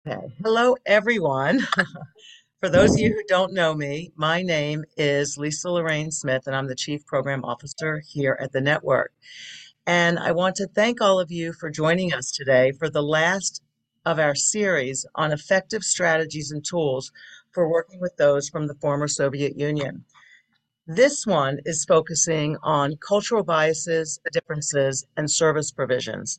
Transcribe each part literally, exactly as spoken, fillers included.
Okay. Hello, everyone. For those of you who don't know me, my name is Lisa Lorraine Smith, and I'm the Chief Program Officer here at the network. And I want to thank all of you for joining us today for the last of our series on effective strategies and tools for working with those from the former Soviet Union. This one is focusing on cultural biases, differences, and service provisions.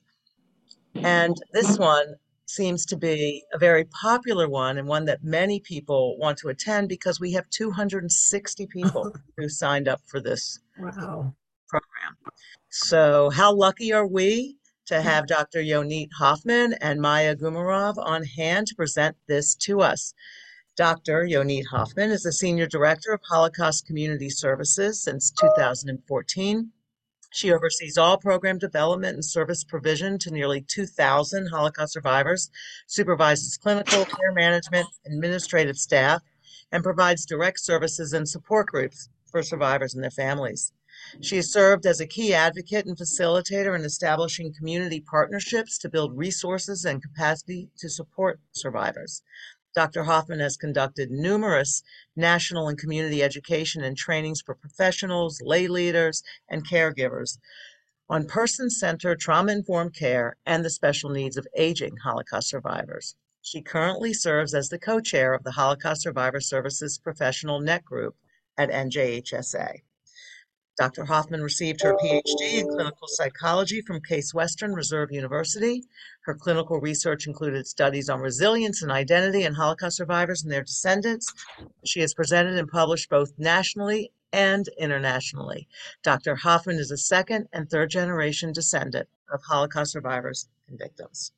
And this one seems to be a very popular one and one that many people want to attend because we have two hundred sixty people who signed up for this Wow. program. So, how lucky are we to have Doctor Yonit Hoffman and Maya Gumarov on hand to present this to us? Doctor Yonit Hoffman is the Senior Director of Holocaust Community Services since two thousand fourteen. She oversees all program development and service provision to nearly two thousand Holocaust survivors, supervises clinical, care management, administrative staff, and provides direct services and support groups for survivors and their families. She has served as a key advocate and facilitator in establishing community partnerships to build resources and capacity to support survivors. Doctor Hoffman has conducted numerous national and community education and trainings for professionals, lay leaders, and caregivers on person-centered trauma-informed care and the special needs of aging Holocaust survivors. She currently serves as the co-chair of the Holocaust Survivor Services Professional Net Group at N J H S A. Doctor Hoffman received her P H D in clinical psychology from Case Western Reserve University. Her clinical research included studies on resilience and identity in Holocaust survivors and their descendants. She has presented and published both nationally and internationally. Doctor Hoffman is a second and third generation descendant of Holocaust survivors and victims.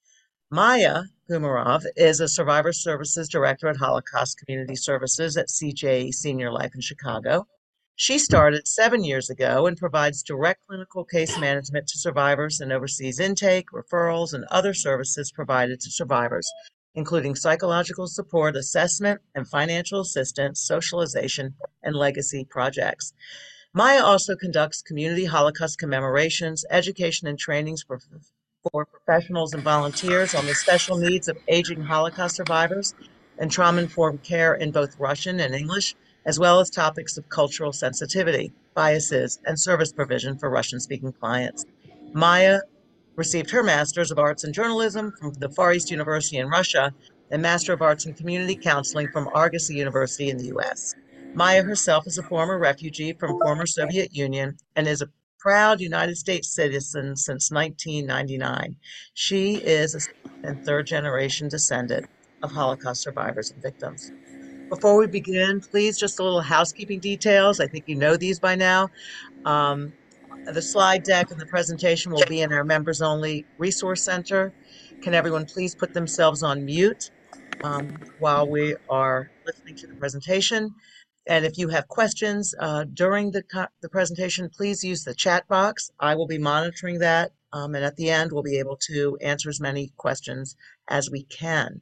Maya Gumarov is a Survivor Services Director at Holocaust Community Services at C J Senior Life in Chicago. She started seven years ago and provides direct clinical case management to survivors and oversees intake, referrals, and other services provided to survivors, including psychological support, assessment, and financial assistance, socialization, and legacy projects. Maya also conducts community Holocaust commemorations, education, and trainings for, for professionals and volunteers on the special needs of aging Holocaust survivors and trauma-informed care in both Russian and English, as well as topics of cultural sensitivity, biases, and service provision for Russian-speaking clients. Maya received her Master's of Arts in Journalism from the Far East University in Russia and Master of Arts in Community Counseling from Argosy University in the U S. Maya herself is a former refugee from former Soviet Union and is a proud United States citizen since nineteen ninety-nine. She is a second and third generation descendant of Holocaust survivors and victims. Before we begin, please, just a little housekeeping details. I think you know these by now. Um, the slide deck and the presentation will be in our members only resource center. Can everyone please put themselves on mute um, while we are listening to the presentation? And if you have questions uh, during the, the presentation, please use the chat box. I will be monitoring that. Um, and at the end, we'll be able to answer as many questions as we can.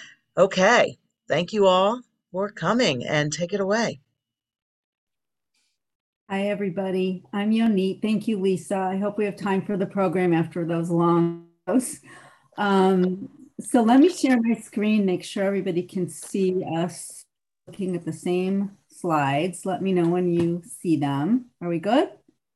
Okay, thank you all for coming and take it away. Hi, everybody. I'm Yonit. Thank you, Lisa. I hope we have time for the program after those long shows. Um, so let me share my screen, make sure everybody can see us looking at the same slides. Let me know when you see them. Are we good?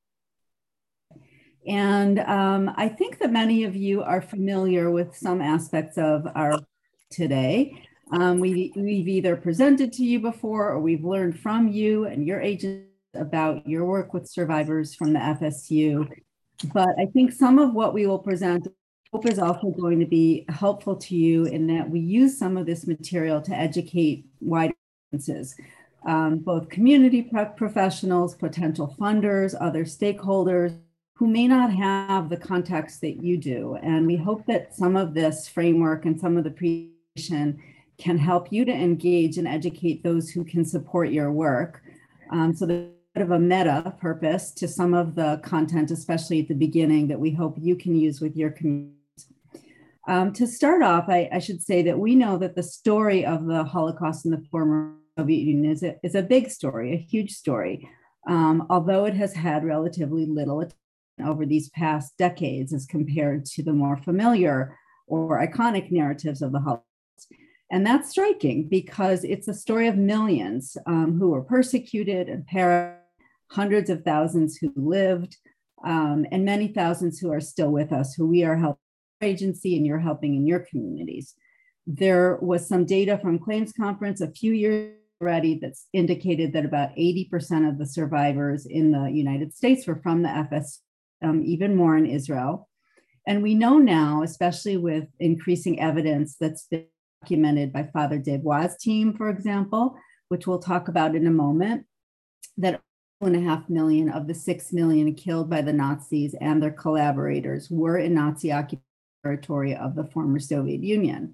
And um, I think that many of you are familiar with some aspects of our today. Um, we, we've either presented to you before or we've learned from you and your agents about your work with survivors from the F S U. But I think some of what we will present I hope is also going to be helpful to you in that we use some of this material to educate wider audiences, um, both community professionals, potential funders, other stakeholders who may not have the context that you do. And we hope that some of this framework and some of the presentation can help you to engage and educate those who can support your work. Um, so there's a bit of a meta purpose to some of the content, especially at the beginning, that we hope you can use with your community. Um, to start off, I, I should say that we know that the story of the Holocaust in the former Soviet Union is a, is a big story, a huge story, um, although it has had relatively little attention over these past decades as compared to the more familiar or iconic narratives of the Holocaust And that's striking because it's a story of millions um, who were persecuted and perished, hundreds of thousands who lived, um, and many thousands who are still with us, who we are helping agency and you're helping in your communities. There was some data from Claims Conference a few years already that's indicated that about eighty percent of the survivors in the United States were from the F S, um, even more in Israel. And we know now, especially with increasing evidence that's been documented by Father Dave Wa's team, for example, which we'll talk about in a moment, that two and a half million of the six million killed by the Nazis and their collaborators were in Nazi occupied territory of the former Soviet Union.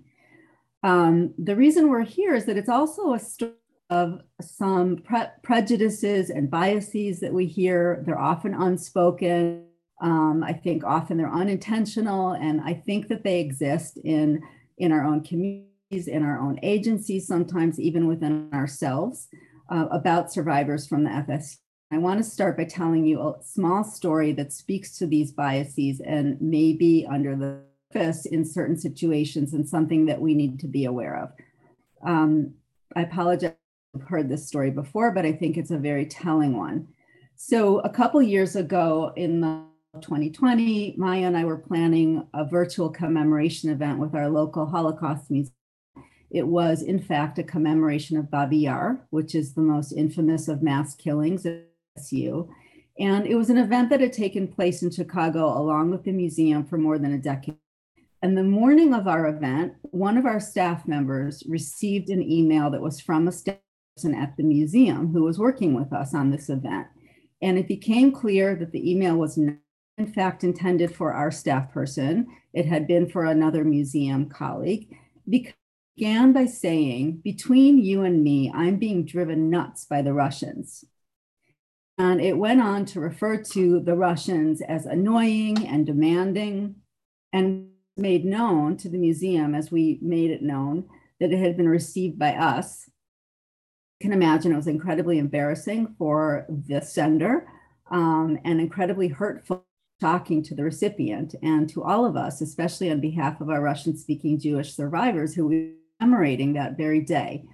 Um, the reason we're here is that it's also a story of some pre- prejudices and biases that we hear. They're often unspoken. Um, I think often they're unintentional, and I think that they exist in, in our own communities, in our own agencies, sometimes even within ourselves, uh, about survivors from the F S U. I want to start by telling you a small story that speaks to these biases and maybe under the surface in certain situations and something that we need to be aware of. Um, I apologize, I've heard this story before, but I think it's a very telling one. So a couple years ago in the twenty twenty, Maya and I were planning a virtual commemoration event with our local Holocaust museum. It was, in fact, a commemoration of Babi Yar, which is the most infamous of mass killings at S U. And it was an event that had taken place in Chicago along with the museum for more than a decade. And the morning of our event, one of our staff members received an email that was from a staff person at the museum who was working with us on this event. And it became clear that the email was not, in fact, intended for our staff person. It had been for another museum colleague. Because it began by saying, "Between you and me, I'm being driven nuts by the Russians." And it went on to refer to the Russians as annoying and demanding, and made known to the museum, as we made it known, that it had been received by us. You can imagine it was incredibly embarrassing for the sender um, and incredibly hurtful, shocking to the recipient and to all of us, especially on behalf of our Russian-speaking Jewish survivors who we were commemorating that very day.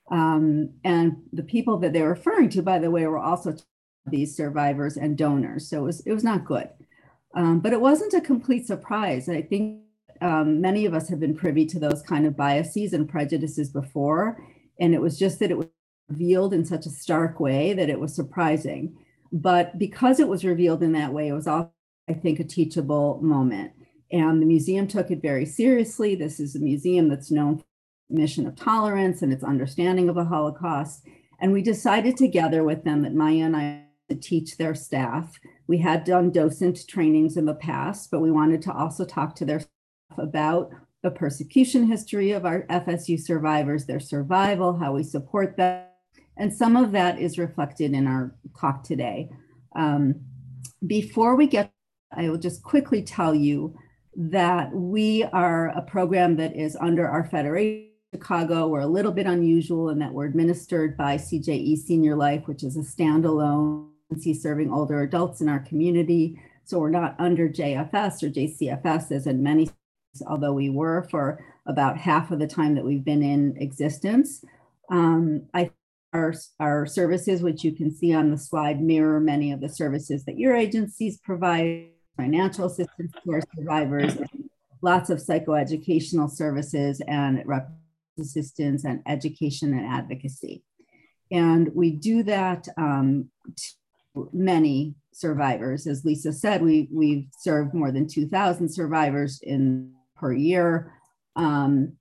Um, and the people that they were referring to, by the way, were also these survivors and donors. So it was, it was not good. Um, but it wasn't a complete surprise. I think um, many of us have been privy to those kind of biases and prejudices before. And it was just that it was revealed in such a stark way that it was surprising. But because it was revealed in that way, it was also, I think, a teachable moment. And the museum took it very seriously. This is a museum that's known for its mission of tolerance and its understanding of the Holocaust. And we decided together with them that Maya and I to teach their staff. We had done docent trainings in the past, but we wanted to also talk to their staff about the persecution history of our F S U survivors, their survival, how we support them. And some of that is reflected in our talk today. Um, before we get, I will just quickly tell you that we are a program that is under our Federation Chicago. We're a little bit unusual in that we're administered by C J E Senior Life, which is a standalone agency serving older adults in our community. So we're not under J F S or J C F S as in many, although we were for about half of the time that we've been in existence. Um, I our, our services, which you can see on the slide, mirror many of the services that your agencies provide, financial assistance to our survivors, lots of psychoeducational services and rep assistance and education and advocacy. And we do that um, to many survivors. As Lisa said, we, we've served more than two thousand survivors in per year. Um,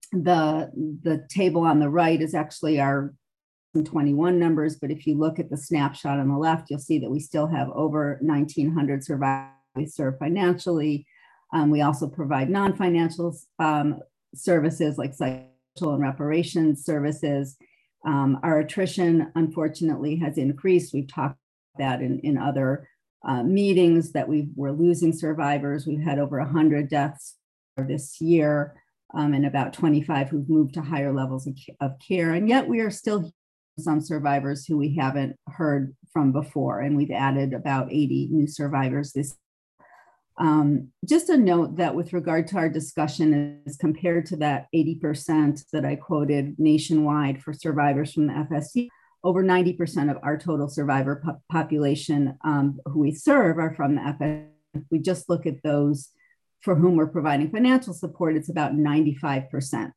the, the table on the right is actually our twenty-one numbers, but if you look at the snapshot on the left, you'll see that we still have over nineteen hundred survivors we serve financially. Um, we also provide non-financial um, services like psych and reparations services. Um, our attrition, unfortunately, has increased. We've talked about that in, in other uh, meetings that we were losing survivors. We've had over one hundred deaths this year um, and about twenty-five who've moved to higher levels of, of care. And yet we are still some survivors who we haven't heard from before. And we've added about eighty new survivors this year. Um, just a note that with regard to our discussion, as compared to that eighty percent that I quoted nationwide for survivors from the F S U, over ninety percent of our total survivor po- population um, who we serve are from the F S U. If we just look at those for whom we're providing financial support, it's about ninety-five percent.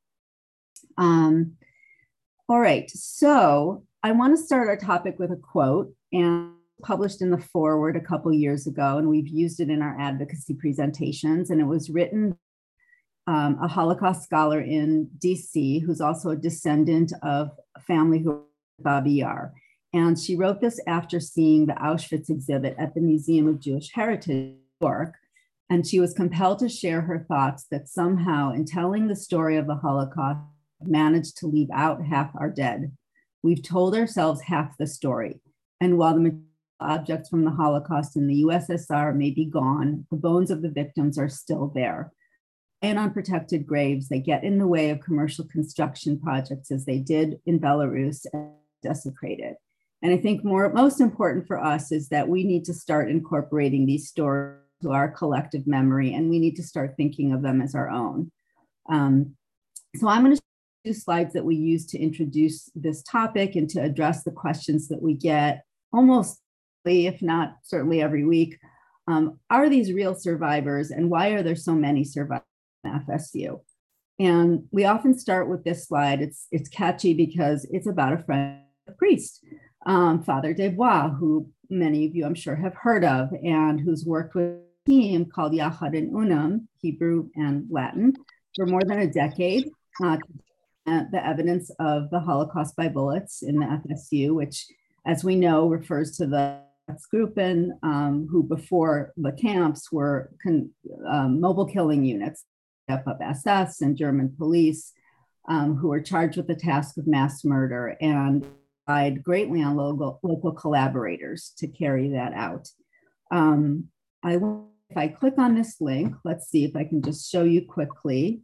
Um, all right, so I want to start our topic with a quote, and published in the Forward a couple years ago, and we've used it in our advocacy presentations. And it was written um, a Holocaust scholar in D C who's also a descendant of a family who Babi Yar. And she wrote this after seeing the Auschwitz exhibit at the Museum of Jewish Heritage in New York. And she was compelled to share her thoughts that somehow, in telling the story of the Holocaust, managed to leave out half our dead. We've told ourselves half the story. And while the objects from the Holocaust in the U S S R may be gone, the bones of the victims are still there. And unprotected graves, they get in the way of commercial construction projects as they did in Belarus and desecrated. And I think more, most important for us is that we need to start incorporating these stories to our collective memory, and we need to start thinking of them as our own. Um, so I'm going to show you slides that we use to introduce this topic and to address the questions that we get almost, if not certainly every week. Um, are these real survivors, and why are there so many survivors in F S U? And we often start with this slide. It's, it's catchy because it's about a friend, a priest, um, Father Desbois, who many of you I'm sure have heard of, and who's worked with a team called Yachad in Unum, Hebrew and Latin, for more than a decade, uh, the evidence of the Holocaust by bullets in the F S U, which, as we know, refers to the Gruppen, um, who before the camps were con- um, mobile killing units of S S and German police, um, who were charged with the task of mass murder and relied greatly on local, local collaborators to carry that out. Um, I will, if I click on this link, let's see if I can just show you quickly.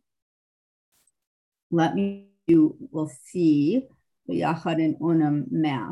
Let me, you will see the Yachad in Unum map.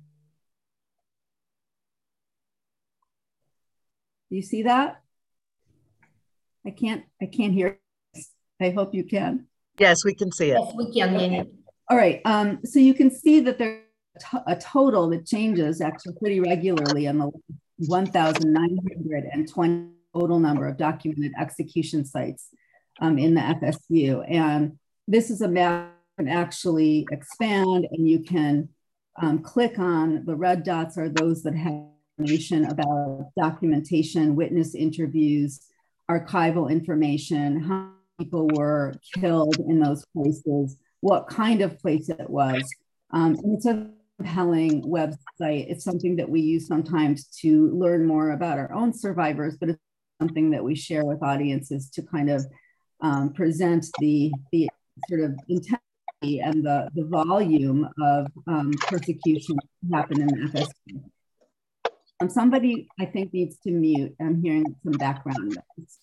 Do you see that? I can't, I can't hear. I hope you can. Yes, we can see it. Yes, we can. Okay. All right, um, so you can see that there's a total that changes actually pretty regularly on the one thousand nine hundred twenty total number of documented execution sites um, in the F S U. And this is a map that can actually expand, and you can um, click on the red dots are those that have information about documentation, witness interviews, archival information, how many people were killed in those places, what kind of place it was. Um, and it's a compelling website. It's something that we use sometimes to learn more about our own survivors, but it's something that we share with audiences to kind of um, present the, the sort of intensity and the, the volume of um, persecution that happened in the F S U. Um, somebody, I think, needs to mute. I'm hearing some background noise.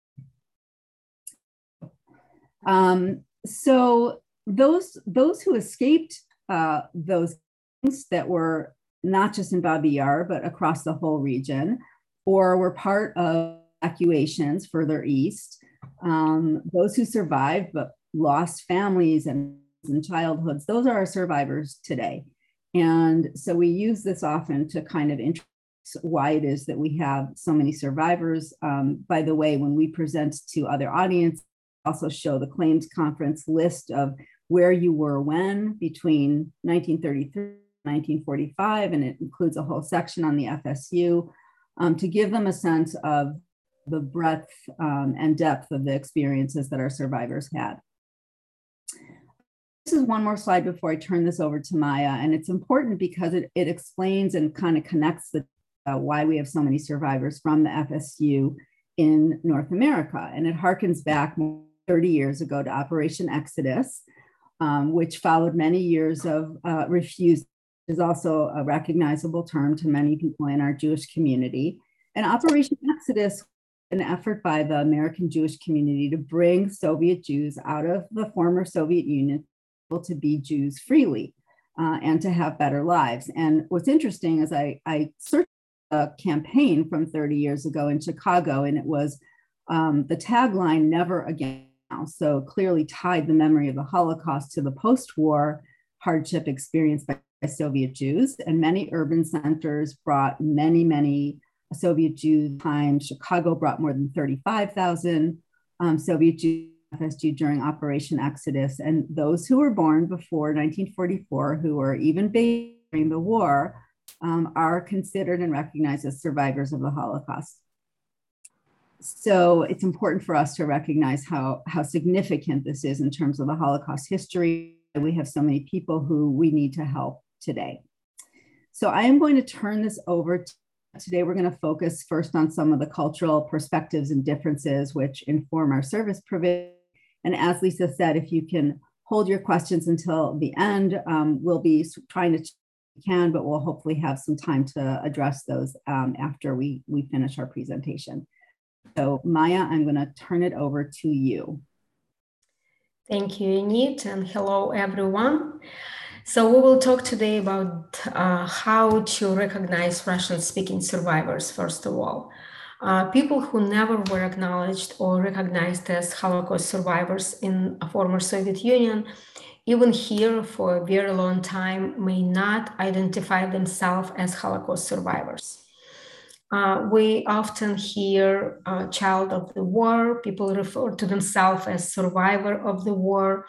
Um, so those, those who escaped uh, those things that were not just in Babi Yar, but across the whole region, or were part of evacuations further east, um, those who survived but lost families and, and childhoods, those are our survivors today. And so we use this often to kind of introduce why it is that we have so many survivors. Um, by the way, when we present to other audiences, also show the claims conference list of where you were when between nineteen thirty-three and nineteen forty-five, and it includes a whole section on the F S U um, to give them a sense of the breadth um, and depth of the experiences that our survivors had. This is one more slide before I turn this over to Maya, and it's important because it, it explains and kind of connects the uh, why we have so many survivors from the F S U in North America. And it harkens back thirty years ago to Operation Exodus, um, which followed many years of uh, refusal, is also a recognizable term to many people in our Jewish community. And Operation Exodus, an effort by the American Jewish community to bring Soviet Jews out of the former Soviet Union to be Jews freely uh, and to have better lives. And what's interesting is I, I searched a campaign from thirty years ago in Chicago, and it was um, the tagline, "Never Again." So clearly tied the memory of the Holocaust to the post-war hardship experienced by Soviet Jews. And many urban centers brought many, many Soviet Jews. Time Chicago brought more than thirty-five thousand um, Soviet Jews during Operation Exodus. And those who were born before nineteen forty-four, who were even babies during the war, um, are considered and recognized as survivors of the Holocaust. So it's important for us to recognize how, how significant this is in terms of the Holocaust history. We have so many people who we need to help today. So I am going to turn this over to, today we're going to focus first on some of the cultural perspectives and differences which inform our service provision. And as Lisa said, if you can hold your questions until the end, um, we'll be trying to can, but we'll hopefully have some time to address those um, after we, we finish our presentation. So Maya, I'm going to turn it over to you. Thank you, Enid, and hello, everyone. So we will talk today about uh, how to recognize Russian-speaking survivors, first of all. Uh, people who never were acknowledged or recognized as Holocaust survivors in a former Soviet Union, even here for a very long time, may not identify themselves as Holocaust survivors. Uh, we often hear uh, child of the war, people refer to themselves as survivor of the war,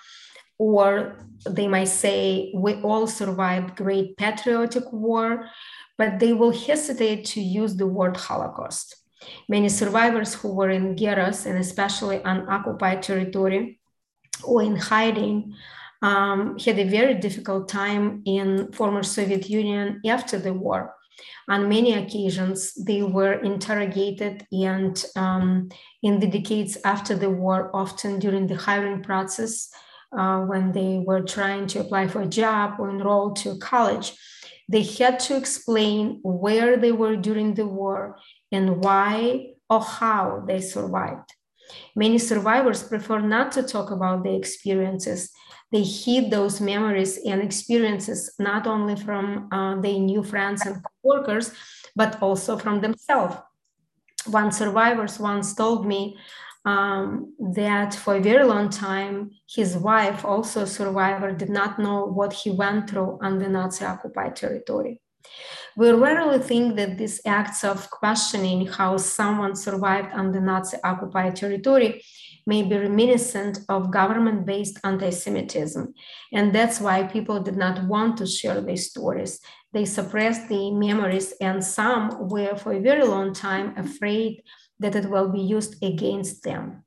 or they might say, we all survived great patriotic war, but they will hesitate to use the word Holocaust. Many survivors who were in ghettos, and especially on occupied territory or in hiding, um, had a very difficult time in former Soviet Union after the war. On many occasions, they were interrogated, and um, in the decades after the war, often during the hiring process, uh, when they were trying to apply for a job or enroll to college, they had to explain where they were during the war and why or how they survived. Many survivors prefer not to talk about their experiences. They hid those memories and experiences not only from uh, their new friends and coworkers, but also from themselves. One survivor once told me um, that for a very long time, his wife, also a survivor, did not know what he went through on the Nazi-occupied territory. We rarely think that these acts of questioning how someone survived on the Nazi-occupied territory may be reminiscent of government-based anti-Semitism. And that's why people did not want to share their stories. They suppressed the memories, and some were for a very long time afraid that it will be used against them.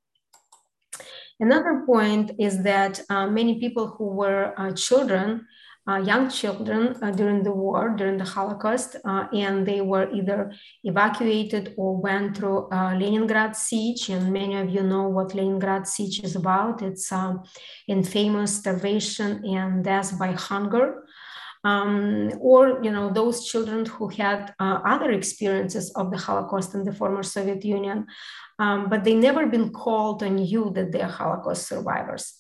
Another point is that uh, many people who were uh, children, uh, young children uh, during the war, during the Holocaust, uh, and they were either evacuated or went through uh, Leningrad siege. And many of you know what Leningrad siege is about. It's uh, infamous starvation and death by hunger. Um, or, you know, those children who had uh, other experiences of the Holocaust in the former Soviet Union, um, but they never been called or knew that they're Holocaust survivors.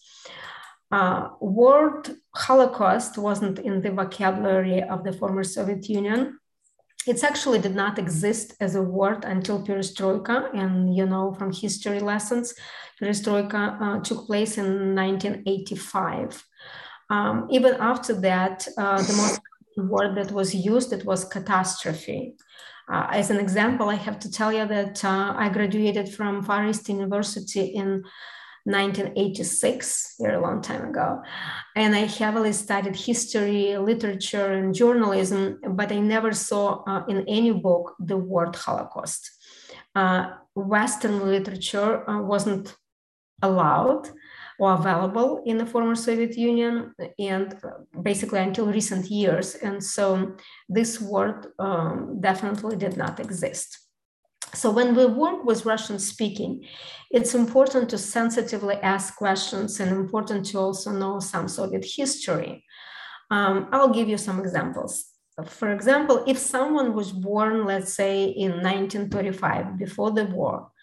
Uh, word Holocaust wasn't in the vocabulary of the former Soviet Union. It actually did not exist as a word until Perestroika, and you know from history lessons, Perestroika uh, took place in nineteen eighty-five. Um, even after that, uh, the most common word that was used, it was catastrophe. Uh, as an example, I have to tell you that uh, I graduated from Far East University in nineteen eighty-six, very long time ago. And I heavily studied history, literature, and journalism, but I never saw uh, in any book the word Holocaust. Uh, Western literature uh, wasn't allowed or available in the former Soviet Union, and basically until recent years. And so this word um, definitely did not exist. So when we work with Russian speaking, it's important to sensitively ask questions and important to also know some Soviet history. Um, I'll give you some examples. For example, if someone was born, let's say in nineteen thirty-five, before the war,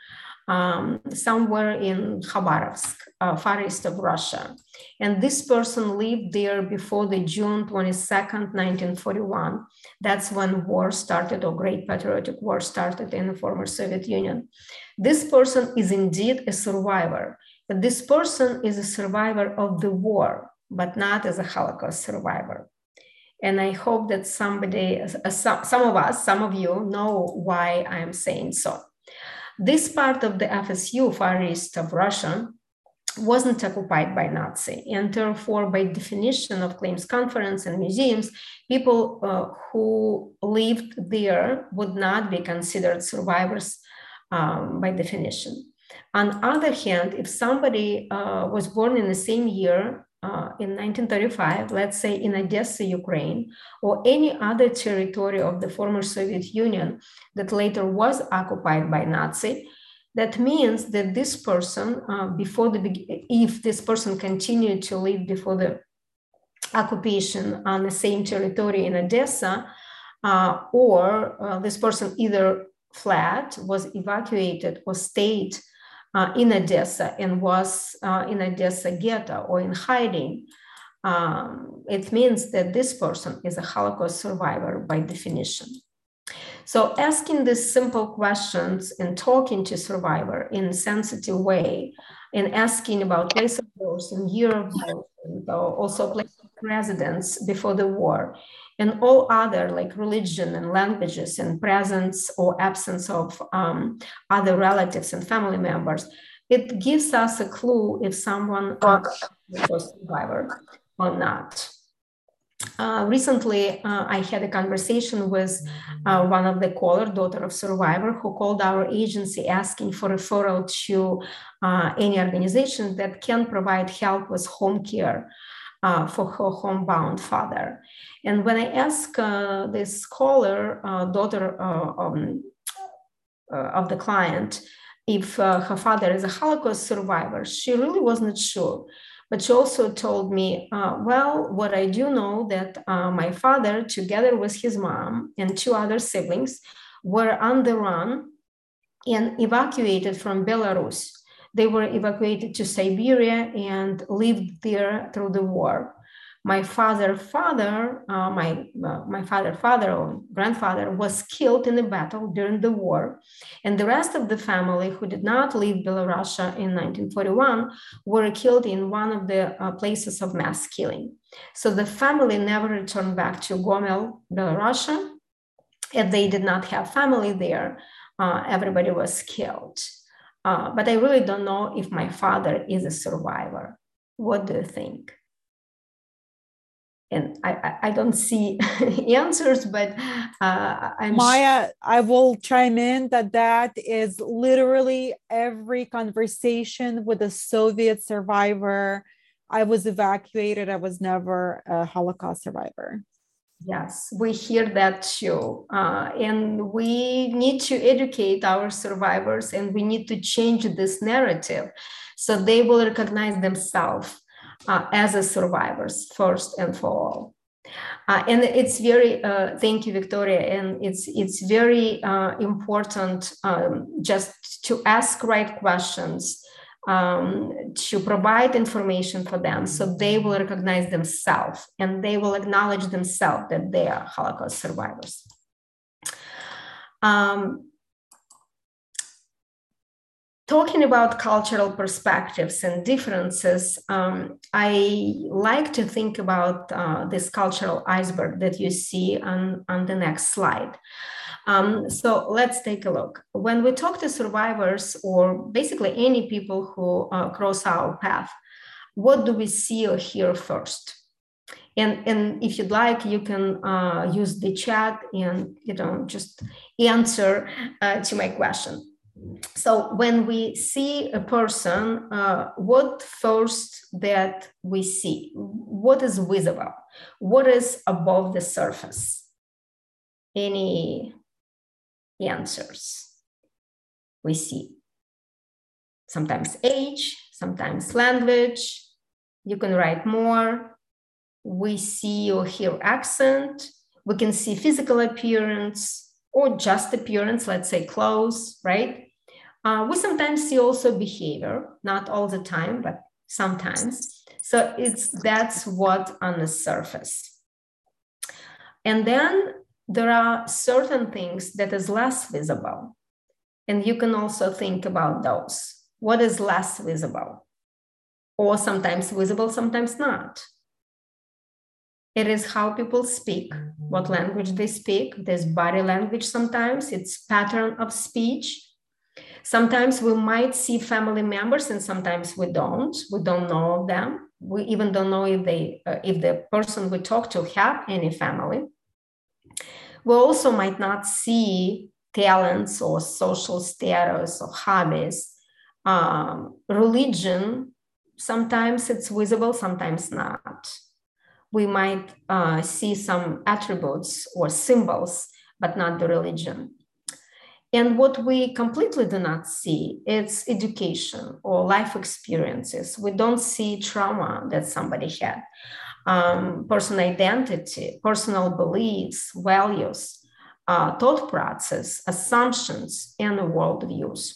um, somewhere in Khabarovsk, uh, far east of Russia. And this person lived there before the June twenty-second, nineteen forty-one. That's when war started, or Great Patriotic War started in the former Soviet Union. This person is indeed a survivor, but this person is a survivor of the war, but not as a Holocaust survivor. And I hope that somebody, uh, some, some of us, some of you know why I'm saying so. This part of the F S U, far east of Russia, wasn't occupied by Nazi, and therefore, by definition of Claims Conference and museums, people uh, who lived there would not be considered survivors um, by definition. On the other hand, if somebody uh, was born in the same year, uh, in nineteen thirty-five, let's say in Odessa, Ukraine, or any other territory of the former Soviet Union that later was occupied by Nazi, that means that this person, uh, before the, if this person continued to live before the occupation on the same territory in Odessa, uh, or uh, this person either fled, was evacuated, or stayed uh, in Odessa and was uh, in Odessa ghetto or in hiding, um, it means that this person is a Holocaust survivor by definition. So asking these simple questions and talking to survivor in a sensitive way, and asking about place of birth and year of birth, and also place of residence before the war, and all other like religion and languages and presence or absence of um, other relatives and family members, it gives us a clue if someone is a survivor or not. Uh, recently, uh, I had a conversation with uh, one of the caller, daughter of survivor, who called our agency asking for referral to uh, any organization that can provide help with home care uh, for her homebound father. And when I asked uh, this caller, uh, daughter uh, um, uh, of the client, if uh, her father is a Holocaust survivor, she really wasn't sure. But she also told me, uh, well, what I do know that uh, my father, together with his mom and two other siblings, were on the run and evacuated from Belarus. They were evacuated to Siberia and lived there through the war. My father, father, uh, my uh, my father, father or grandfather was killed in a battle during the war, and the rest of the family who did not leave Belarus in nineteen forty-one were killed in one of the uh, places of mass killing. So the family never returned back to Gomel, Belarus, and they did not have family there. Uh, everybody was killed. Uh, but I really don't know if my father is a survivor. What do you think? And I, I don't see answers, but uh, I'm Maya, I will chime in that that is literally every conversation with a Soviet survivor. I was evacuated. I was never a Holocaust survivor. Yes, we hear that too. Uh, and we need to educate our survivors, and we need to change this narrative so they will recognize themselves Uh, as a survivors first and for all. Uh, and it's very, uh, thank you, Victoria, and it's, it's very uh, important um, just to ask right questions, um, to provide information for them so they will recognize themselves and they will acknowledge themselves that they are Holocaust survivors. Um, Talking about cultural perspectives and differences, um, I like to think about uh, this cultural iceberg that you see on, on the next slide. Um, so let's take a look. When we talk to survivors, or basically any people who uh, cross our path, what do we see or hear first? And, and if you'd like, you can uh, use the chat and you know just answer uh, to my question. So when we see a person, uh, what first that we see? What is visible? What is above the surface? Any answers? We see sometimes age, sometimes language. You can write more. We see or hear accent. We can see physical appearance or just appearance, let's say clothes, right? Uh, we sometimes see also behavior, not all the time, but sometimes. So it's that's what on the surface. And then there are certain things that is less visible. And you can also think about those. What is less visible? Or sometimes visible, sometimes not. It is how people speak, what language they speak. There's body language sometimes, it's pattern of speech. Sometimes we might see family members and sometimes we don't. We don't know them. We even don't know if, they, uh, if the person we talk to have any family. We also might not see talents or social status or hobbies. Um, religion, sometimes it's visible, sometimes not. We might uh, see some attributes or symbols, but not the religion. And what we completely do not see is education or life experiences. We don't see trauma that somebody had, um, personal identity, personal beliefs, values, uh, thought process, assumptions, and worldviews.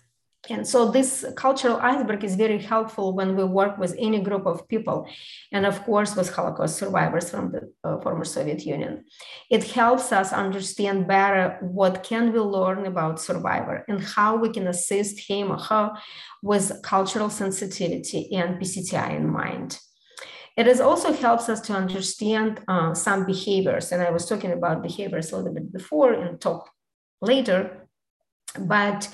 And so this cultural iceberg is very helpful when we work with any group of people, and of course with Holocaust survivors from the uh, former Soviet Union. It helps us understand better what can we learn about survivor and how we can assist him or her with cultural sensitivity and P C T I in mind. It is also helps us to understand uh, some behaviors, and I was talking about behaviors a little bit before and talk later, but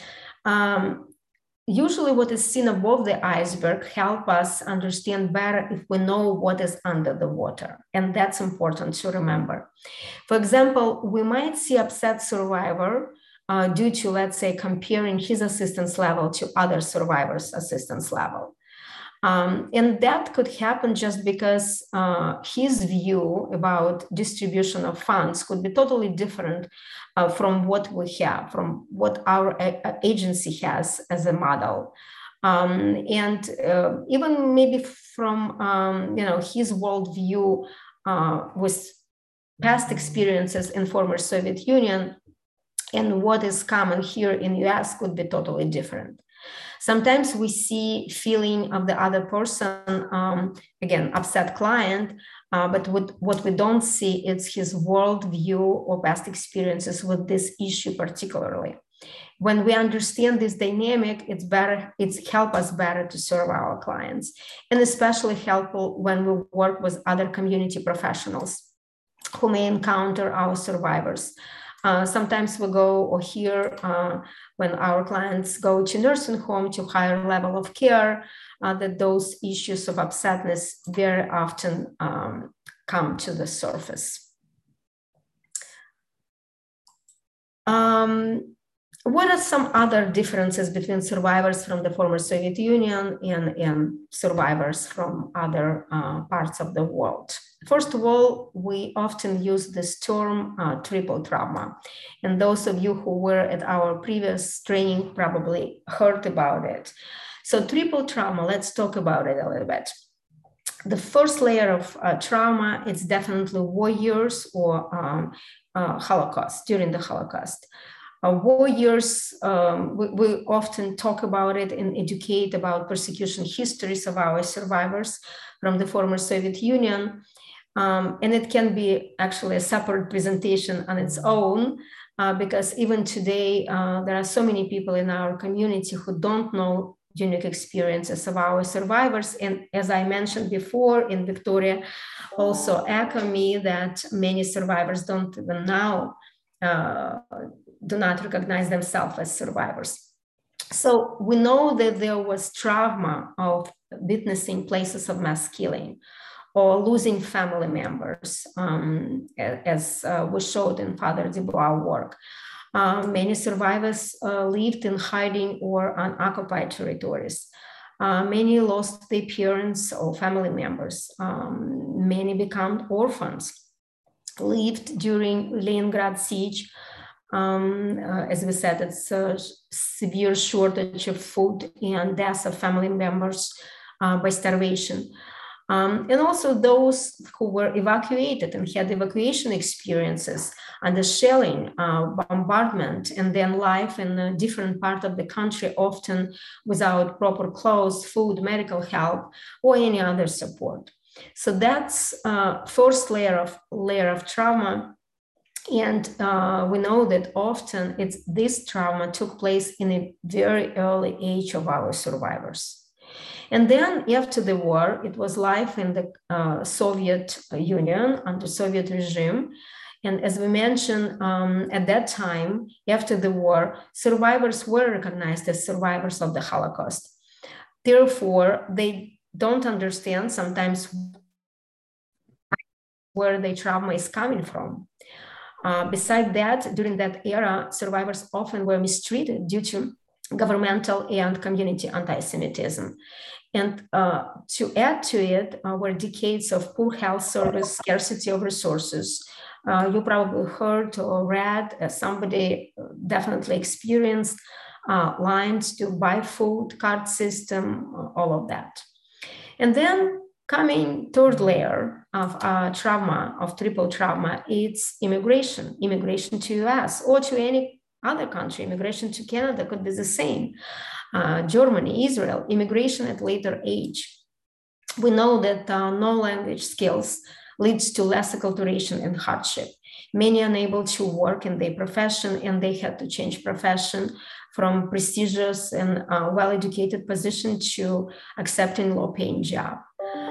um, usually what is seen above the iceberg help us understand better if we know what is under the water. And that's important to remember. For example, we might see upset survivor uh, due to, let's say, comparing his assistance level to other survivors' assistance level. Um, and that could happen just because uh, his view about distribution of funds could be totally different uh, from what we have, from what our a- agency has as a model. Um, and uh, even maybe from um, you know, his worldview uh, with past experiences in former Soviet Union and what is common here in U S could be totally different. Sometimes we see feeling of the other person, um, again, upset client, uh, but what, what we don't see is his worldview or past experiences with this issue particularly. When we understand this dynamic, it's better, it's help us better to serve our clients, and especially helpful when we work with other community professionals who may encounter our survivors. Uh, sometimes we go or hear uh, when our clients go to nursing home to higher level of care, uh, that those issues of upsetness very often um, come to the surface. Um, what are some other differences between survivors from the former Soviet Union and, and survivors from other uh, parts of the world? First of all, we often use this term uh, triple trauma. And those of you who were at our previous training probably heard about it. So triple trauma, let's talk about it a little bit. The first layer of uh, trauma is definitely war years or um, uh, Holocaust, during the Holocaust. Uh, war years, um, we, we often talk about it and educate about persecution histories of our survivors from the former Soviet Union. Um, and it can be actually a separate presentation on its own, uh, because even today, uh, there are so many people in our community who don't know unique experiences of our survivors. And as I mentioned before, in Victoria, also echo me that many survivors don't even now, uh, do not recognize themselves as survivors. So we know that there was trauma of witnessing places of mass killing, or losing family members, um, as uh, we showed in Father Dubois' work. Uh, many survivors uh, lived in hiding or unoccupied territories. Uh, many lost their parents or family members. Um, many became orphans, lived during Leningrad siege. Um, uh, as we said, it's a severe shortage of food and deaths of family members uh, by starvation. Um, and also those who were evacuated and had evacuation experiences under shelling, uh, bombardment, and then life in a different part of the country, often without proper clothes, food, medical help, or any other support. So that's uh, first layer of layer of trauma. And uh, we know that often it's this trauma took place in a very early age of our survivors. And then after the war, it was life in the uh, Soviet Union under Soviet regime. And as we mentioned, um, at that time, after the war, survivors were recognized as survivors of the Holocaust. Therefore, they don't understand sometimes where the trauma is coming from. Uh, besides that, during that era, survivors often were mistreated due to governmental and community anti-Semitism. And uh, to add to it uh, were decades of poor health service, scarcity of resources. Uh, you probably heard or read, uh, somebody definitely experienced uh, lines to buy food, card system, uh, all of that. And then coming third layer of uh, trauma, of triple trauma, it's immigration, immigration to U S or to any other country. Immigration to Canada could be the same. Uh, Germany, Israel, immigration at later age. We know that uh, no language skills leads to less acculturation and hardship. Many unable to work in their profession, and they had to change profession from prestigious and uh, well-educated position to accepting low-paying job.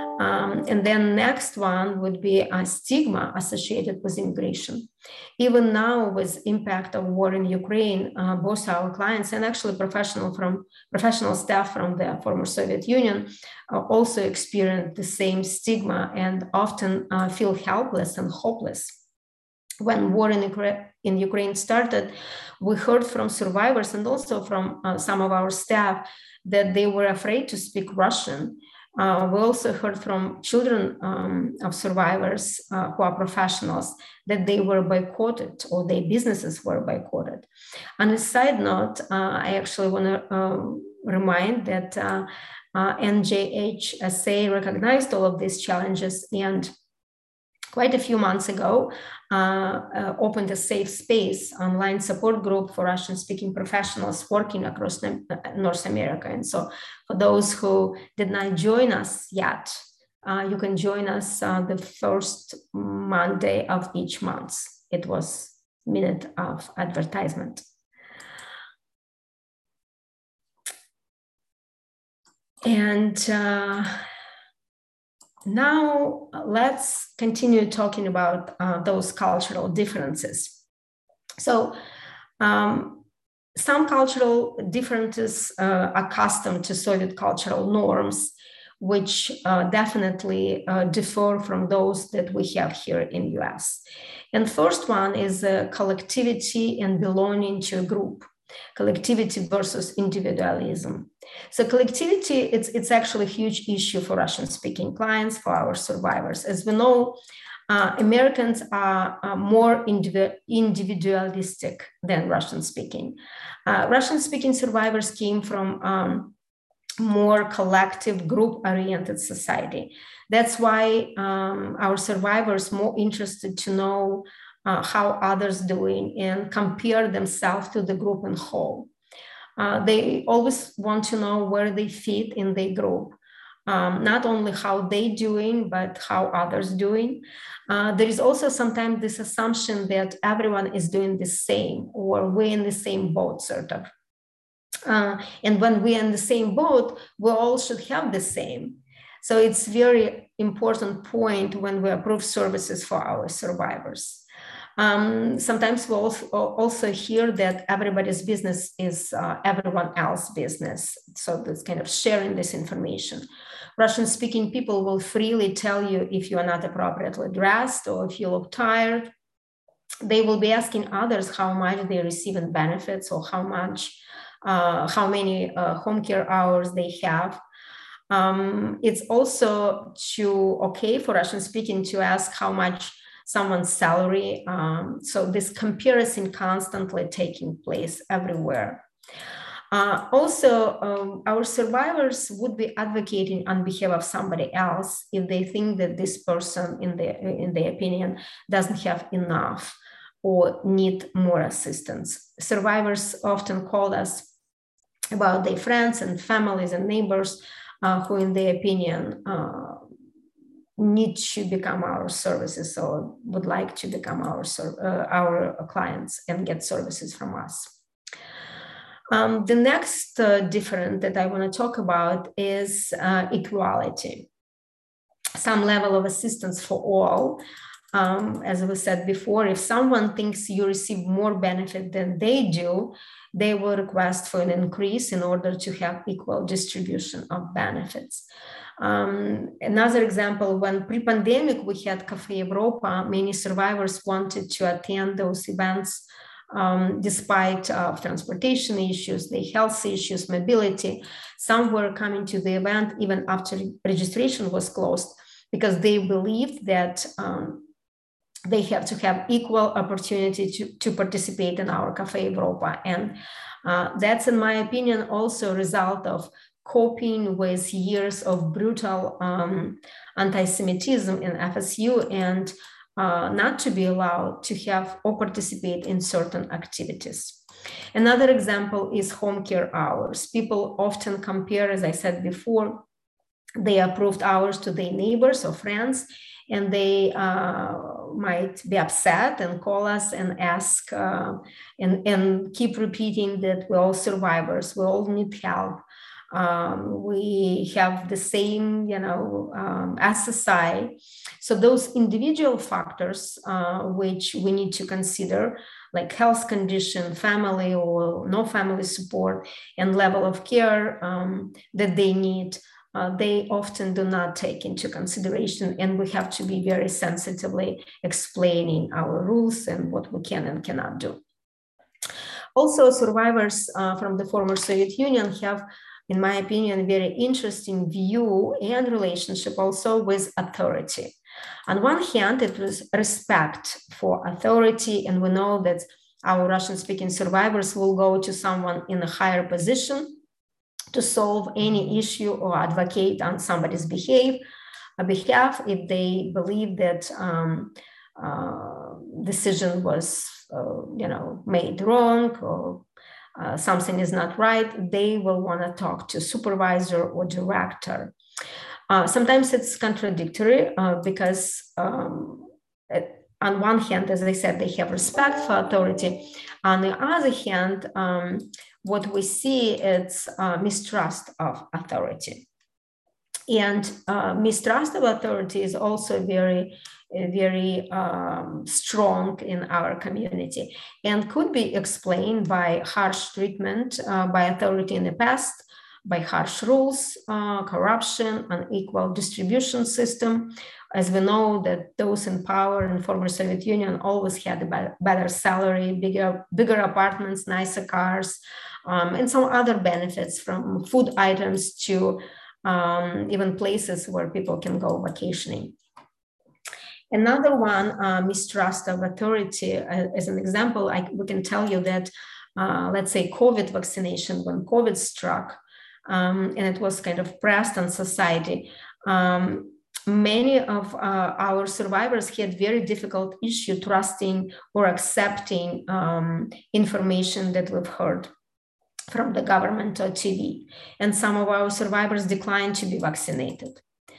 Um, and then next one would be a stigma associated with immigration. Even now, with impact of war in Ukraine, uh, both our clients and actually professional from professional staff from the former Soviet Union uh, also experience the same stigma and often uh, feel helpless and hopeless. When war in Ukraine, in Ukraine started, we heard from survivors and also from uh, some of our staff that they were afraid to speak Russian. Uh, we also heard from children um, of survivors uh, who are professionals that they were boycotted or their businesses were boycotted. On a side note, uh, I actually want to uh, remind that uh, uh, N J H S A recognized all of these challenges and quite a few months ago uh, uh, opened a safe space online support group for Russian-speaking professionals working across North America. And so for those who did not join us yet, uh, you can join us uh, the first Monday of each month. It was a minute of advertisement. And uh, now let's continue talking about uh, those cultural differences. So um, some cultural differences uh, are accustomed to Soviet cultural norms, which uh, definitely uh, differ from those that we have here in U S. And first one is uh, collectivity and belonging to a group. Collectivity versus individualism. So collectivity, it's, it's actually a huge issue for Russian-speaking clients, for our survivors. As we know, uh, Americans are uh, more individu individualistic than Russian-speaking. Uh, Russian-speaking survivors came from um, more collective, group-oriented society. That's why um, our survivors more interested to know Uh, how others doing and compare themselves to the group in whole. Uh, they always want to know where they fit in the group, um, not only how they doing, but how others doing. Uh, there is also sometimes this assumption that everyone is doing the same or we're in the same boat, sort of. Uh, and when we're in the same boat, we all should have the same. So it's very important point when we approve services for our survivors. Um, sometimes we also, also hear that everybody's business is uh, everyone else's business. So that's kind of sharing this information. Russian-speaking people will freely tell you if you are not appropriately dressed or if you look tired. They will be asking others how much they receive in benefits or how much, uh, how many uh, home care hours they have. Um, it's also too okay for Russian-speaking to ask how much someone's salary. Um, so this comparison constantly taking place everywhere. Uh, also, um, our survivors would be advocating on behalf of somebody else if they think that this person, in their, in their opinion, doesn't have enough or need more assistance. Survivors often call us about their friends and families and neighbors uh, who, in their opinion, uh, need to become our services or would like to become our, uh, our clients and get services from us. Um, the next uh, difference that I want to talk about is uh, equality. Some level of assistance for all. Um, as I said before, if someone thinks you receive more benefit than they do, they will request for an increase in order to have equal distribution of benefits. Um, another example, when pre-pandemic we had Cafe Europa, many survivors wanted to attend those events um, despite uh, transportation issues, the health issues, mobility. Some were coming to the event even after registration was closed because they believed that um, they have to have equal opportunity to, to participate in our Cafe Europa. And uh, that's, in my opinion, also a result of coping with years of brutal um, anti-Semitism in F S U and uh, not to be allowed to have or participate in certain activities. Another example is home care hours. People often compare, as I said before, their approved hours to their neighbors or friends, and they uh, might be upset and call us and ask uh, and, and keep repeating that we're all survivors, we all need help. Um, we have the same, you know, um, S S I. So those individual factors, uh, which we need to consider, like health condition, family or no family support, and level of care um, that they need, uh, they often do not take into consideration. And we have to be very sensitively explaining our rules and what we can and cannot do. Also, survivors uh, from the former Soviet Union have, in my opinion, a very interesting view and relationship also with authority. On one hand, it was respect for authority, and we know that our Russian-speaking survivors will go to someone in a higher position to solve any issue or advocate on somebody's behalf, behalf if they believe that um, uh, decision was, uh, you know, made wrong or Uh, something is not right, they will want to talk to supervisor or director. Uh, sometimes it's contradictory uh, because um, it, on one hand, as I said, they have respect for authority. On the other hand, um, what we see is uh, mistrust of authority. And uh, mistrust of authority is also very very um, strong in our community and could be explained by harsh treatment uh, by authority in the past, by harsh rules, uh, corruption, unequal distribution system. As we know that those in power in former Soviet Union always had a better salary, bigger, bigger apartments, nicer cars, um, and some other benefits from food items to um, even places where people can go vacationing. Another one, uh, mistrust of authority. Uh, as an example, I, we can tell you that, uh, let's say, COVID vaccination, when COVID struck, um, and it was kind of pressed on society, um, many of uh, our survivors had very difficult issue trusting or accepting um, information that we've heard from the government or T V. And some of our survivors declined to be vaccinated.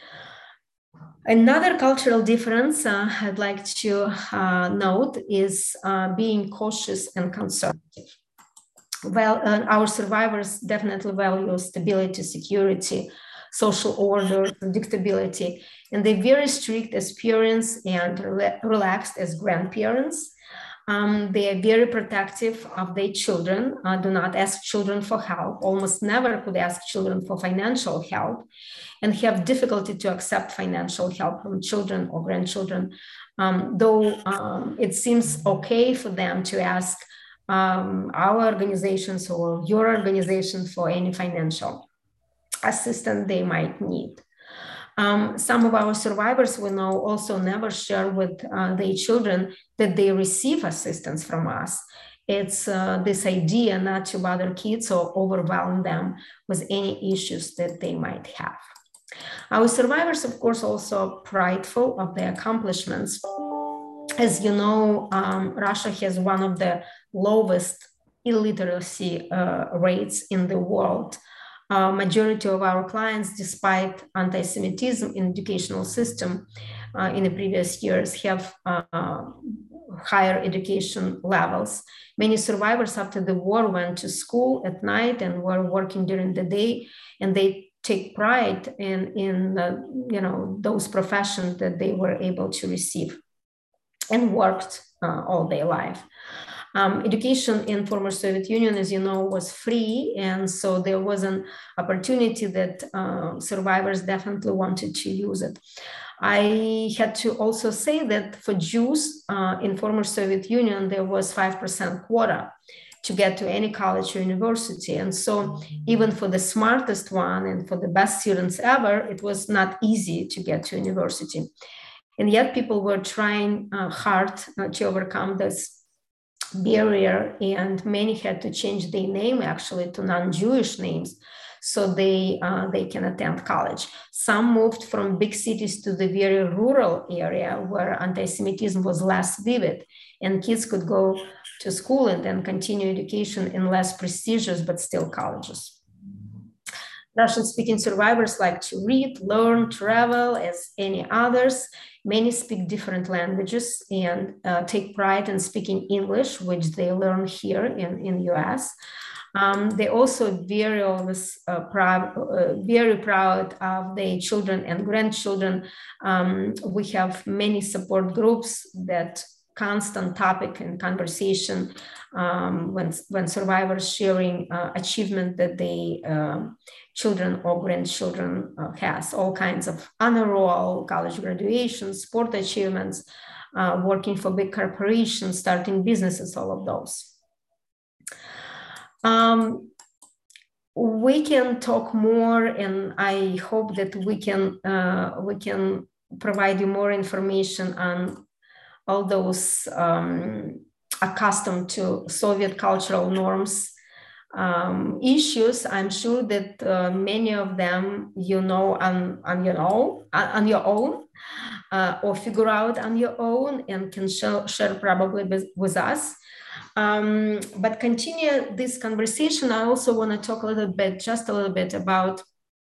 Another cultural difference uh, I'd like to uh, note is uh, being cautious and conservative. Well, uh, our survivors definitely value stability, security, social order, predictability, and they're very strict as parents and re relaxed as grandparents. Um, they are very protective of their children, uh, do not ask children for help, almost never could ask children for financial help, and have difficulty to accept financial help from children or grandchildren, um, though um, it seems okay for them to ask um, our organizations or your organization for any financial assistance they might need. Um, some of our survivors we know also never share with uh, their children that they receive assistance from us. It's uh, this idea not to bother kids or overwhelm them with any issues that they might have. Our survivors, of course, also prideful of their accomplishments. As you know, um, Russia has one of the lowest illiteracy uh, rates in the world. Uh, majority of our clients, despite anti-Semitism in educational system uh, in the previous years, have uh, higher education levels. Many survivors after the war went to school at night and were working during the day, and they take pride in, in uh, you know, those professions that they were able to receive and worked uh, all their life. Um, education in former Soviet Union, as you know, was free, and so there was an opportunity that uh, survivors definitely wanted to use it. I had to also say that for Jews uh, in former Soviet Union, there was five percent quota to get to any college or university. And so even for the smartest one and for the best students ever, it was not easy to get to university. And yet people were trying uh, hard uh, to overcome this barrier, and many had to change their name actually to non-Jewish names so they uh, they can attend college. Some moved from big cities to the very rural area where anti-Semitism was less vivid, and kids could go to school and then continue education in less prestigious but still colleges. Russian-speaking survivors like to read, learn, travel as any others. Many speak different languages and uh, take pride in speaking English, which they learn here in, in the U S. Um, they also very always uh, proud, uh, very proud of their children and grandchildren. Um, we have many support groups that constant topic and conversation um, when, when survivors sharing uh, achievement that they um, children or grandchildren uh, has, all kinds of honor roll, college graduation, sport achievements, uh, working for big corporations, starting businesses, all of those. Um, we can talk more, and I hope that we can uh, we can provide you more information on all those um, accustomed to Soviet cultural norms um, issues. I'm sure that uh, many of them you know on, on your own, on your own, uh, or figure out on your own and can share, share probably with, with us. Um, but continue this conversation. I also want to talk a little bit, just a little bit about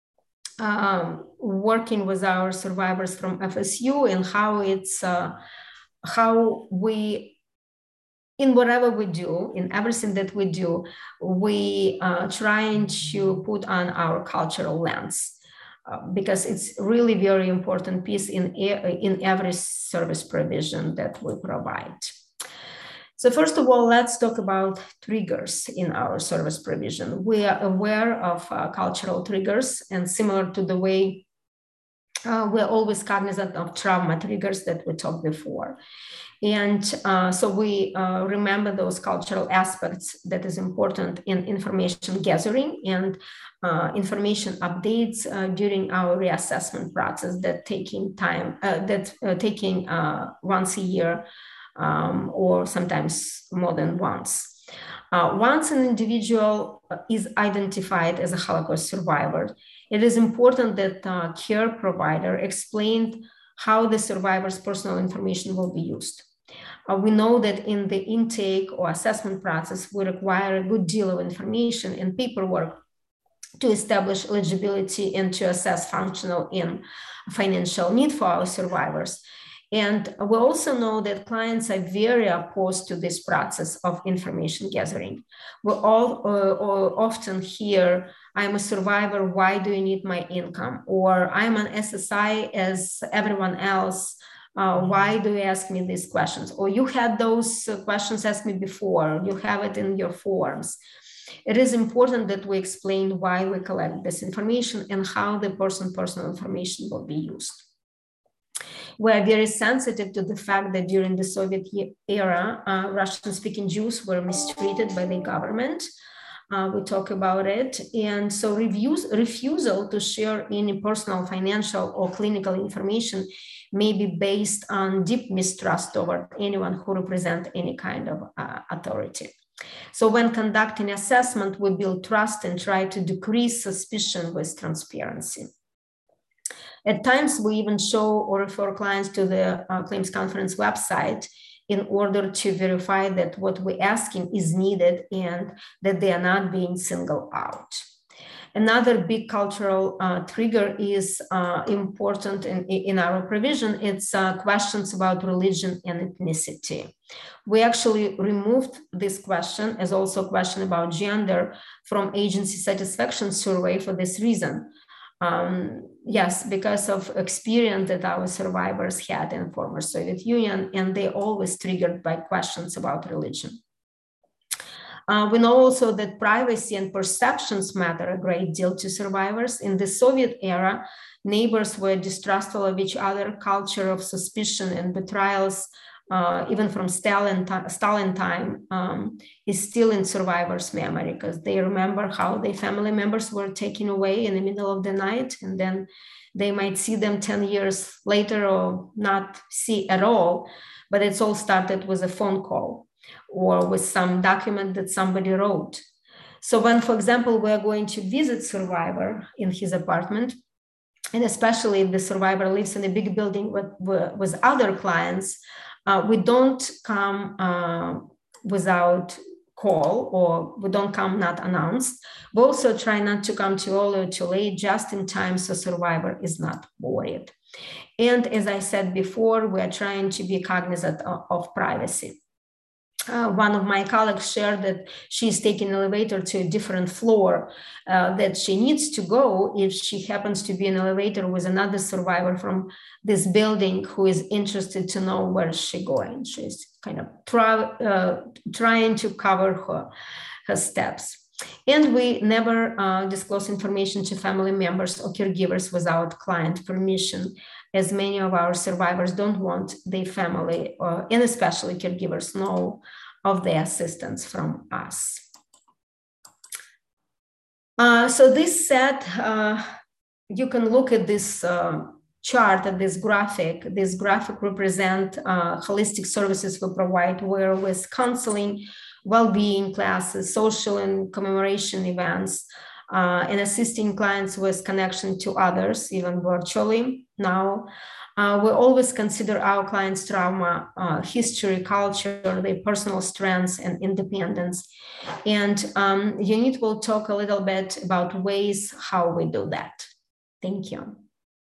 um, working with our survivors from F S U and how it's uh, how we, in whatever we do, in everything that we do, we are trying to put on our cultural lens, uh, because it's really very important piece in, in every service provision that we provide. So first of all, let's talk about triggers in our service provision. We are aware of uh, cultural triggers, and similar to the way uh, we're always cognizant of trauma triggers that we talked before. And uh, so we uh, remember those cultural aspects that is important in information gathering and uh, information updates uh, during our reassessment process that taking time, uh, that uh, taking uh, once a year um, or sometimes more than once. Uh, once an individual is identified as a Holocaust survivor, it is important that uh, care provider explained how the survivor's personal information will be used. Uh, we know that in the intake or assessment process, we require a good deal of information and paperwork to establish eligibility and to assess functional and financial need for our survivors. And we also know that clients are very opposed to this process of information gathering. We all uh, often hear, I'm a survivor, why do you need my income? Or I'm an S S I as everyone else, uh, why do you ask me these questions? Or you had those questions asked me before, you have it in your forms. It is important that we explain why we collect this information and how the person's personal information will be used. We are very sensitive to the fact that during the Soviet era, uh, Russian-speaking Jews were mistreated by the government. Uh, we talk about it. And so reviews, refusal to share any personal, financial, or clinical information may be based on deep mistrust toward anyone who represents any kind of uh, authority. So when conducting assessment, we build trust and try to decrease suspicion with transparency. At times, we even show or refer clients to the uh, claims conference website in order to verify that what we're asking is needed and that they are not being singled out. Another big cultural uh, trigger is uh, important in, in our provision. It's uh, questions about religion and ethnicity. We actually removed this question as also a question about gender from agency satisfaction survey for this reason. Um, yes, because of experience that our survivors had in former Soviet Union, and they always triggered by questions about religion. Uh, we know also that privacy and perceptions matter a great deal to survivors. In the Soviet era, neighbors were distrustful of each other. Culture of suspicion and betrayals, uh, even from Stalin, Stalin time, um, is still in survivors' memory, because they remember how their family members were taken away in the middle of the night, and then they might see them ten years later or not see at all. But it's all started with a phone call or with some document that somebody wrote. So when, for example, we're going to visit survivor in his apartment, and especially if the survivor lives in a big building with, with other clients, uh, we don't come uh, without call, or we don't come not announced. We also try not to come too early or too late, just in time so survivor is not worried. And as I said before, we're trying to be cognizant of, of privacy. Uh, one of my colleagues shared that she's taking an elevator to a different floor uh, that she needs to go if she happens to be in an elevator with another survivor from this building who is interested to know where she's going. She's kind of try, uh, trying to cover her, her steps. And we never uh, disclose information to family members or caregivers without client permission, as many of our survivors don't want their family, uh, and especially caregivers, know of the assistance from us. Uh, so this said, uh, you can look at this uh, chart, at this graphic. This graphic represents uh, holistic services we provide, where with counseling, well-being classes, social and commemoration events, uh, and assisting clients with connection to others, even virtually now. Uh, we always consider our clients' trauma, uh, history, culture, their personal strengths and independence. And um, Yonit will talk a little bit about ways how we do that. Thank you.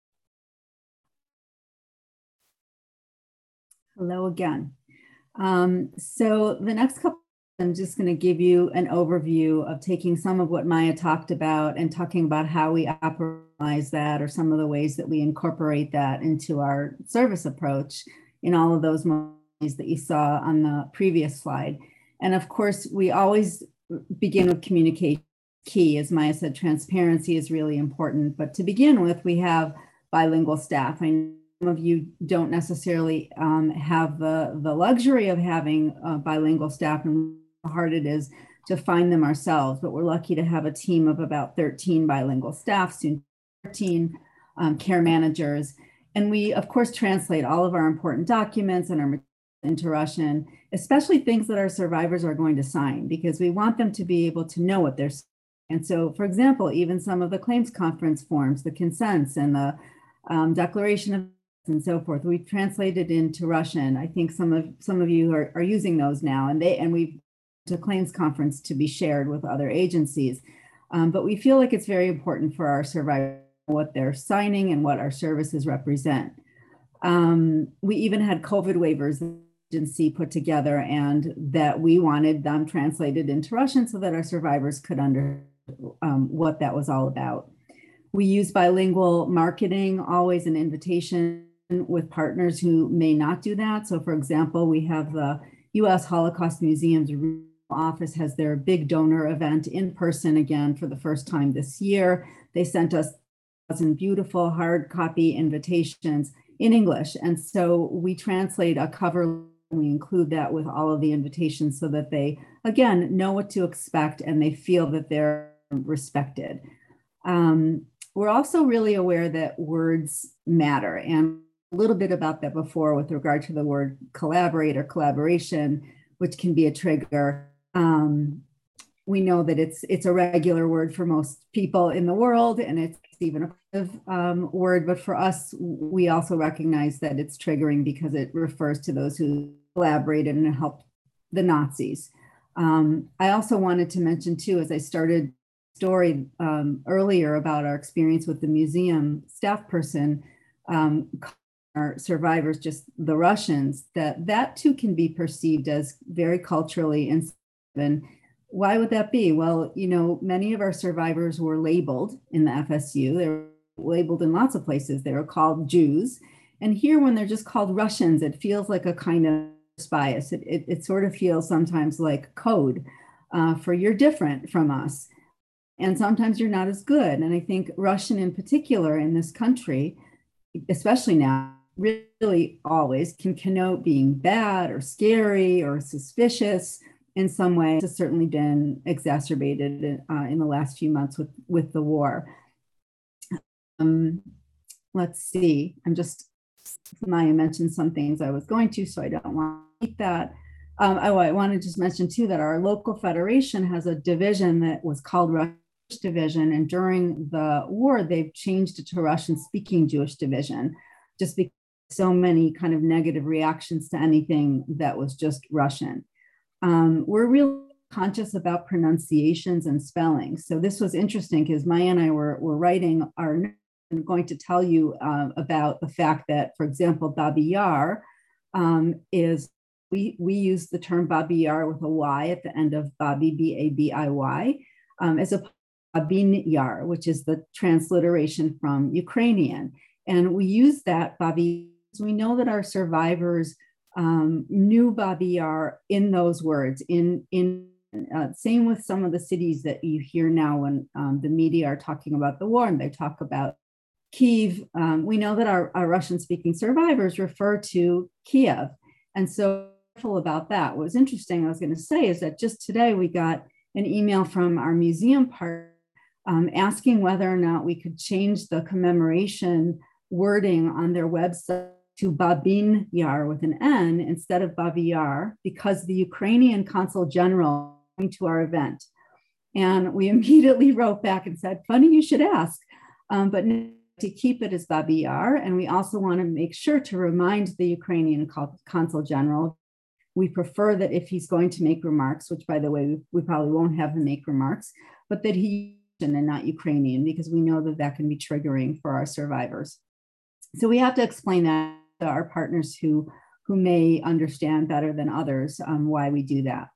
Hello again. Um, so the next couple, I'm just going to give you an overview of taking some of what Maya talked about and talking about how we operationalize that, or some of the ways that we incorporate that into our service approach in all of those ways that you saw on the previous slide. And of course, we always begin with communication key. As Maya said, transparency is really important. But to begin with, we have bilingual staff. I know some of you don't necessarily um, have the, the luxury of having uh, bilingual staff, and how hard it is to find them ourselves, but we're lucky to have a team of about thirteen bilingual staff, soon fourteen um, care managers. And we, of course, translate all of our important documents and our materials into Russian, especially things that our survivors are going to sign, because we want them to be able to know what they're signing. And so, for example, even some of the claims conference forms, the consents and the um, declaration of and so forth, we've translated into Russian. I think some of some of you are, are using those now, and they and we've to claims conference to be shared with other agencies. Um, but we feel like it's very important for our survivors what they're signing and what our services represent. Um, we even had COVID waivers the agency put together, and that we wanted them translated into Russian so that our survivors could understand um, what that was all about. We use bilingual marketing, always an invitation with partners who may not do that. So for example, we have the U S Holocaust Museum's office has their big donor event in person again for the first time this year. They sent us some beautiful hard copy invitations in English. And so we translate a cover, and we include that with all of the invitations so that they, again, know what to expect and they feel that they're respected. Um, we're also really aware that words matter, and a little bit about that before with regard to the word collaborate or collaboration, which can be a trigger. Um, we know that it's it's a regular word for most people in the world, and it's even a positive um, word. But for us, we also recognize that it's triggering because it refers to those who collaborated and helped the Nazis. Um, I also wanted to mention too, as I started the story um, earlier about our experience with the museum staff person, um, our survivors, just the Russians, that that too can be perceived as very culturally insensitive. Why would that be? Well, you know, many of our survivors were labeled in the F S U. They were labeled in lots of places. They were called Jews. And here, when they're just called Russians, it feels like a kind of bias. It, it, it sort of feels sometimes like code uh, for you're different from us. And sometimes you're not as good. And I think Russian in particular in this country, especially now, really always can connote being bad or scary or suspicious in some way. It's certainly been exacerbated uh, in the last few months with, with the war. Um, let's see, I'm just, Maya mentioned some things I was going to, so I don't want to repeat that. Um, oh, I want to just mention too that our local federation has a division that was called Russian Division, and during the war, they've changed it to Russian Speaking Jewish Division, just because so many kind of negative reactions to anything that was just Russian. Um, we're really conscious about pronunciations and spelling. So this was interesting because Maya and I were, were writing our, I'm going to tell you uh, about the fact that, for example, Babi Yar um, is, we, we use the term Babi Yar with a Y at the end of Babi, B A B I Y, um, as a Babin Yar, which is the transliteration from Ukrainian. And we use that Babi, we know that our survivors um, knew Babi Yar in those words, in, in uh, same with some of the cities that you hear now when um, the media are talking about the war and they talk about Kiev. Um, we know that our, our Russian speaking survivors refer to Kiev. And so careful about that. What was interesting, I was going to say, is that just today we got an email from our museum partner um, asking whether or not we could change the commemoration wording on their website to Babin Yar with an N instead of Babi Yar, because the Ukrainian consul general came to our event. And we immediately wrote back and said, funny you should ask, um, but to keep it as Babi Yar. And we also want to make sure to remind the Ukrainian consul general, we prefer that if he's going to make remarks, which by the way, we probably won't have him make remarks, but that he and not Ukrainian, because we know that that can be triggering for our survivors. So we have to explain that to our partners who, who may understand better than others um, why we do that.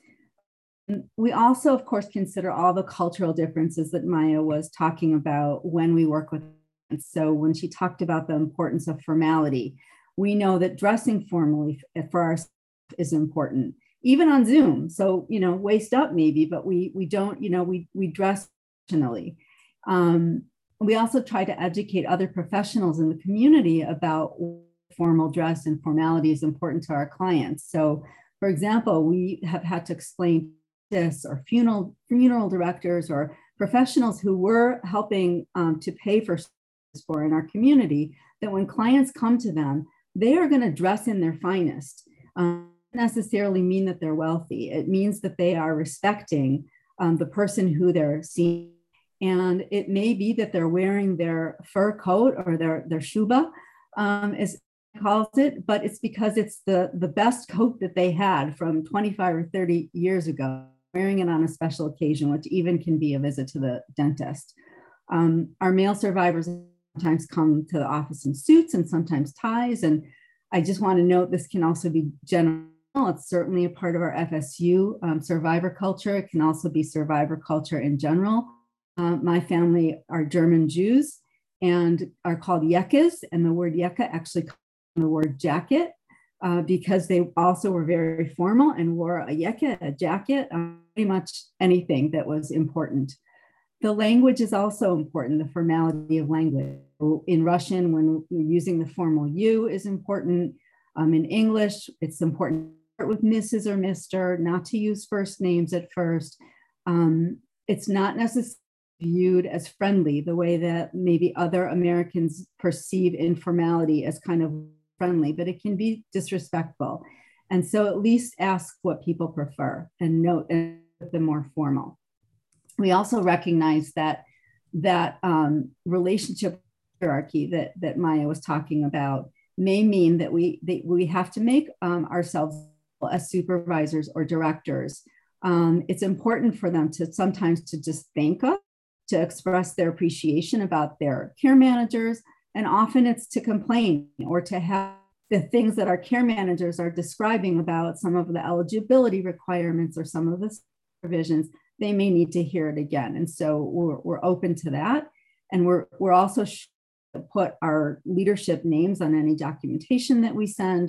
And we also, of course, consider all the cultural differences that Maya was talking about when we work with them. And so when she talked about the importance of formality, we know that dressing formally for us is important, even on Zoom. So, you know, waist up maybe, but we, we don't, you know, we, we dress professionally. Um, we also try to educate other professionals in the community about formal dress and formality is important to our clients. So, for example, we have had to explain this, or funeral funeral directors or professionals who were helping um, to pay for for in our community, that when clients come to them, they are going to dress in their finest. Um, doesn't necessarily mean that they're wealthy. It means that they are respecting um, the person who they're seeing. And it may be that they're wearing their fur coat or their, their shuba, um, as it calls it, but it's because it's the, the best coat that they had from twenty-five or thirty years ago, wearing it on a special occasion, which even can be a visit to the dentist. Um, our male survivors sometimes come to the office in suits and sometimes ties. And I just want to note, this can also be general. It's certainly a part of our F S U um, survivor culture. It can also be survivor culture in general. Uh, my family are German Jews and are called Yekkes, and the word Yekka actually comes from the word jacket uh, because they also were very formal and wore a Yekka, a jacket, um, pretty much anything that was important. The language is also important, the formality of language. In Russian, when we're using the formal you is important. Um, in English, it's important to start with Missus or Mister, not to use first names at first. Um, it's not necessarily viewed as friendly, the way that maybe other Americans perceive informality as kind of friendly, but it can be disrespectful. And so at least ask what people prefer and note them more formal. We also recognize that that um, relationship hierarchy that, that Maya was talking about may mean that we, that we have to make um, ourselves as supervisors or directors. Um, it's important for them to sometimes to just thank us, to express their appreciation about their care managers, and often it's to complain or to have the things that our care managers are describing about some of the eligibility requirements or some of the provisions. They may need to hear it again. And so we're, we're open to that. And we're, we're also put our leadership names on any documentation that we send.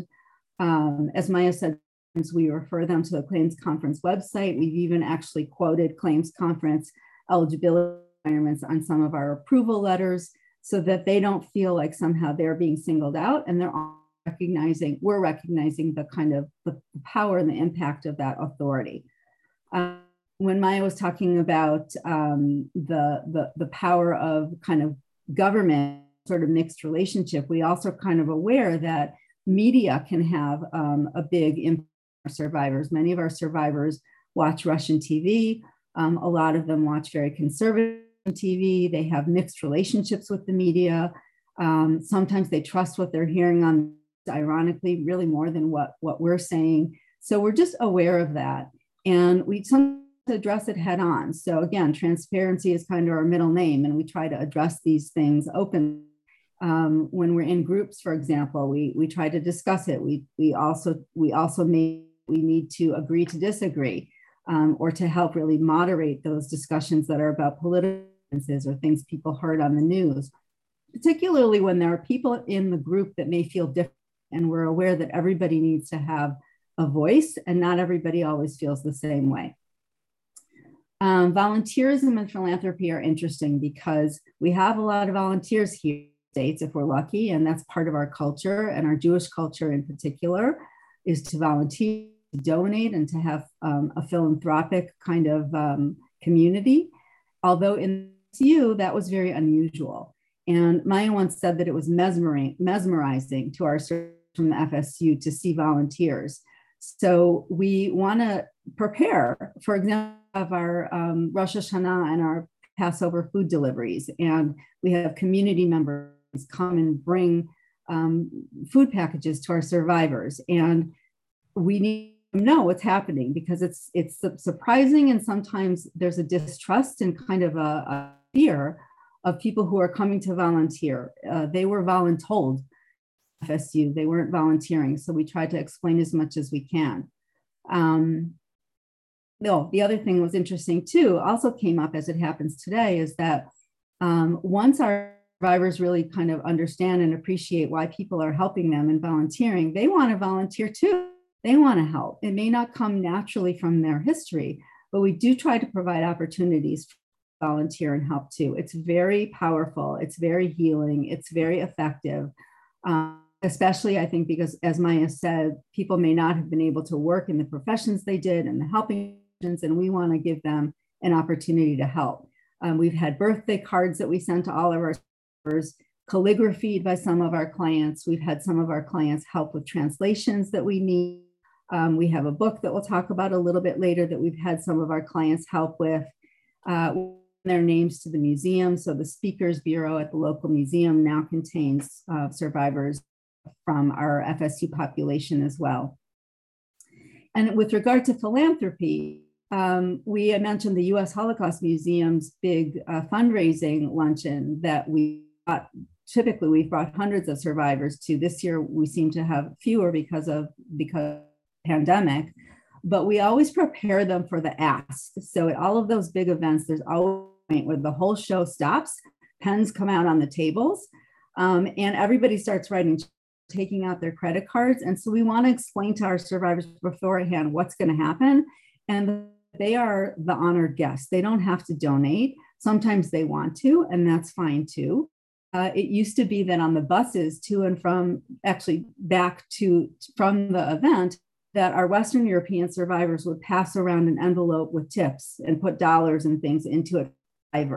Um, as Maya said, we refer them to the Claims Conference website. We've even actually quoted Claims Conference eligibility requirements on some of our approval letters so that they don't feel like somehow they're being singled out, and they're recognizing, we're recognizing the kind of the power and the impact of that authority. Um, when Maya was talking about um, the, the, the power of kind of government sort of mixed relationship, we also kind of aware that media can have um, a big impact on survivors. Many of our survivors watch Russian T V. Um, a lot of them watch very conservative T V. They have mixed relationships with the media. Um, sometimes they trust what they're hearing on, ironically, really more than what, what we're saying. So we're just aware of that. And we sometimes address it head on. So again, transparency is kind of our middle name, and we try to address these things openly. Um, when we're in groups, for example, we, we try to discuss it. We, we also, we also may, we need to agree to disagree, um, or to help really moderate those discussions that are about political differences or things people heard on the news, particularly when there are people in the group that may feel different, and we're aware that everybody needs to have a voice and not everybody always feels the same way. Um, volunteerism and philanthropy are interesting because we have a lot of volunteers here in the States, if we're lucky, and that's part of our culture, and our Jewish culture in particular is to volunteer, to donate, and to have um, a philanthropic kind of um, community. Although in F S U, that was very unusual. And Maya once said that it was mesmerizing, mesmerizing to our students from the F S U to see volunteers. So we want to prepare, for example, of our um, Rosh Hashanah and our Passover food deliveries. And we have community members come and bring um, food packages to our survivors. And we need to know what's happening because it's, it's surprising, and sometimes there's a distrust and kind of a, a fear of people who are coming to volunteer. Uh, they were voluntold F S U, they weren't volunteering. So we try to explain as much as we can. Um, no, the other thing was interesting too, also came up as it happens today, is that um, once our survivors really kind of understand and appreciate why people are helping them and volunteering, they want to volunteer too. They want to help. It may not come naturally from their history, but we do try to provide opportunities to volunteer and help too. It's very powerful. It's very healing. It's very effective. Um, especially, I think, because as Maya said, people may not have been able to work in the professions they did and the helping, and we want to give them an opportunity to help. Um, we've had birthday cards that we sent to all of our survivors, calligraphied by some of our clients. We've had some of our clients help with translations that we need. Um, we have a book that we'll talk about a little bit later that we've had some of our clients help with. Uh, their names to the museum. So the Speakers Bureau at the local museum now contains uh, survivors from our F S U population as well. And with regard to philanthropy, um, we mentioned the U S Holocaust Museum's big uh, fundraising luncheon that we brought. Typically we've brought hundreds of survivors to. This year we seem to have fewer because of because of the pandemic, but we always prepare them for the ask. So at all of those big events, there's always a point where the whole show stops, pens come out on the tables, um, and everybody starts writing, taking out their credit cards. And so we want to explain to our survivors beforehand what's going to happen. And they are the honored guests. They don't have to donate. Sometimes they want to, and that's fine too. Uh, it used to be that on the buses to and from, actually back to from the event, that our Western European survivors would pass around an envelope with tips and put dollars and things into it.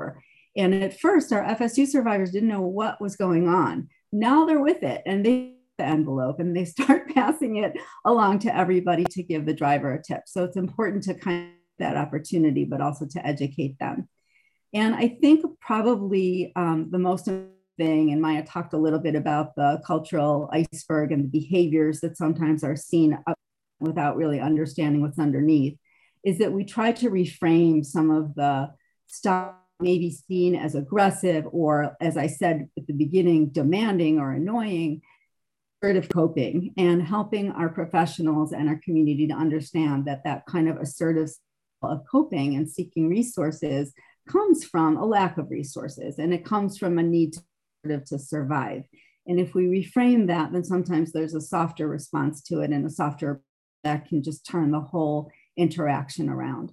And at first, our F S U survivors didn't know what was going on. Now they're with it, and they the envelope and they start passing it along to everybody to give the driver a tip. So it's important to kind of that opportunity, but also to educate them. And I think probably um, the most thing, and Maya talked a little bit about the cultural iceberg and the behaviors that sometimes are seen up without really understanding what's underneath, is that we try to reframe some of the stuff maybe seen as aggressive or, as I said at the beginning, demanding or annoying, assertive coping, and helping our professionals and our community to understand that that kind of assertive of coping and seeking resources comes from a lack of resources, and it comes from a need to, to survive. And if we reframe that, then sometimes there's a softer response to it and a softer that can just turn the whole interaction around.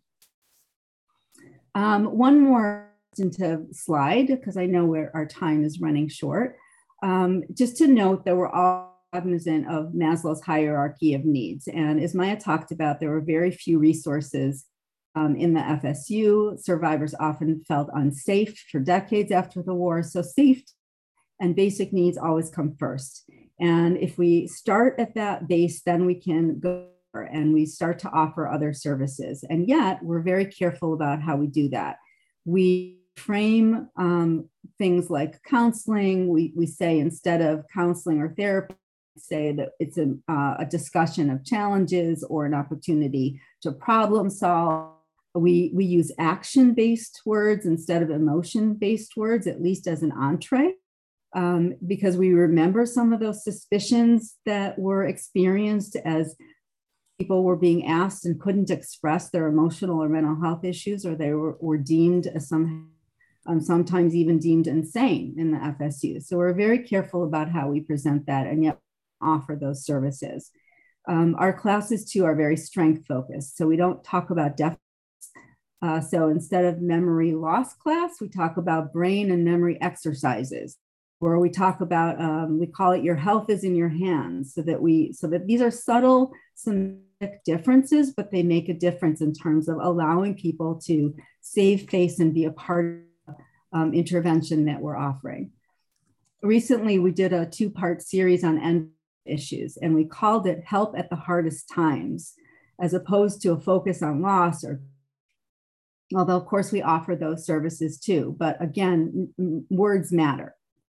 Um, one more slide, because I know where our time is running short. Um, just to note that we're all cognizant of Maslow's hierarchy of needs. And as Maya talked about, there were very few resources um, in the F S U. Survivors often felt unsafe for decades after the war. So safety and basic needs always come first. And if we start at that base, then we can go and we start to offer other services. And yet we're very careful about how we do that. We frame um, things like counseling. We, we say instead of counseling or therapy, say that it's a, uh, a discussion of challenges or an opportunity to problem solve. We, we use action-based words instead of emotion-based words, at least as an entree, um, because we remember some of those suspicions that were experienced as people were being asked and couldn't express their emotional or mental health issues, or they were, were deemed as some, um, sometimes even deemed insane in the F S U. So we're very careful about how we present that and yet offer those services. Um, our classes too are very strength focused. So we don't talk about deficits. Uh, so instead of memory loss class, we talk about brain and memory exercises, where we talk about, um, we call it your health is in your hands, so that we, so that these are subtle, some differences, but they make a difference in terms of allowing people to save face and be a part of um, intervention that we're offering. Recently, we did a two-part series on end issues, and we called it Help at the Hardest Times, as opposed to a focus on loss, or although of course we offer those services too, but again, words matter.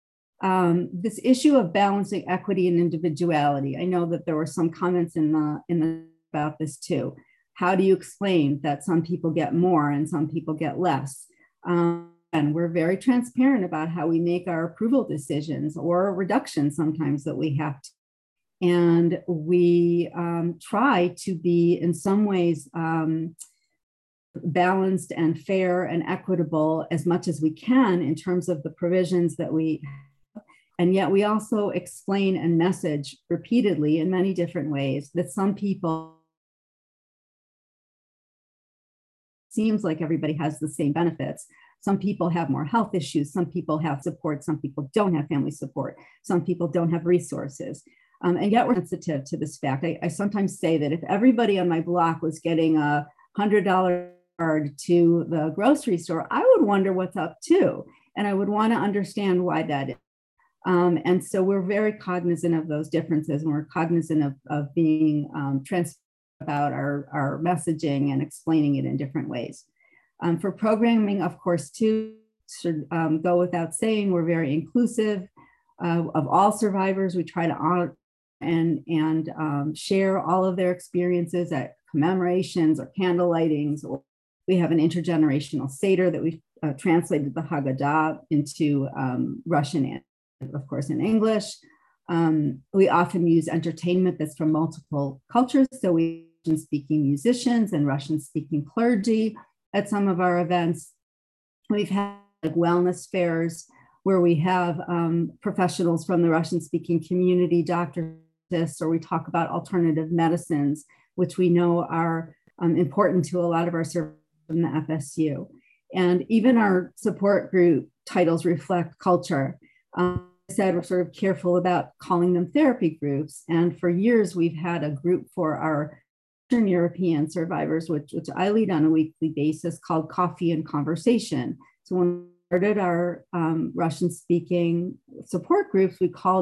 Um, this issue of balancing equity and individuality. I know that there were some comments in the in the about this too. How do you explain that some people get more and some people get less? Um, and we're very transparent about how we make our approval decisions or reductions sometimes that we have to. And we um, try to be in some ways um, balanced and fair and equitable as much as we can in terms of the provisions that we have. And yet we also explain and message repeatedly in many different ways that some people, seems like everybody has the same benefits. Some people have more health issues. Some people have support. Some people don't have family support. Some people don't have resources. Um, and yet we're sensitive to this fact. I, I sometimes say that if everybody on my block was getting a one hundred dollar card to the grocery store, I would wonder what's up too. And I would want to understand why that is. Um, and so we're very cognizant of those differences, and we're cognizant of, of being um, transparent about our, our messaging and explaining it in different ways. Um, for programming, of course, too, should um, go without saying, we're very inclusive uh, of all survivors. We try to honor and, and um, share all of their experiences at commemorations or candle lightings. Or we have an intergenerational Seder that we've uh, translated the Haggadah into um, Russian and, of course, in English. Um, we often use entertainment that's from multiple cultures. So we have Russian-speaking musicians and Russian-speaking clergy at some of our events. We've had like wellness fairs where we have um, professionals from the Russian-speaking community, doctors, or we talk about alternative medicines, which we know are um, important to a lot of our services in the F S U. And even our support group titles reflect culture. Um, I said we're sort of careful about calling them therapy groups. And for years, we've had a group for our Eastern European survivors, which, which I lead on a weekly basis, called Coffee and Conversation. So when we started our um, Russian-speaking support groups, we called it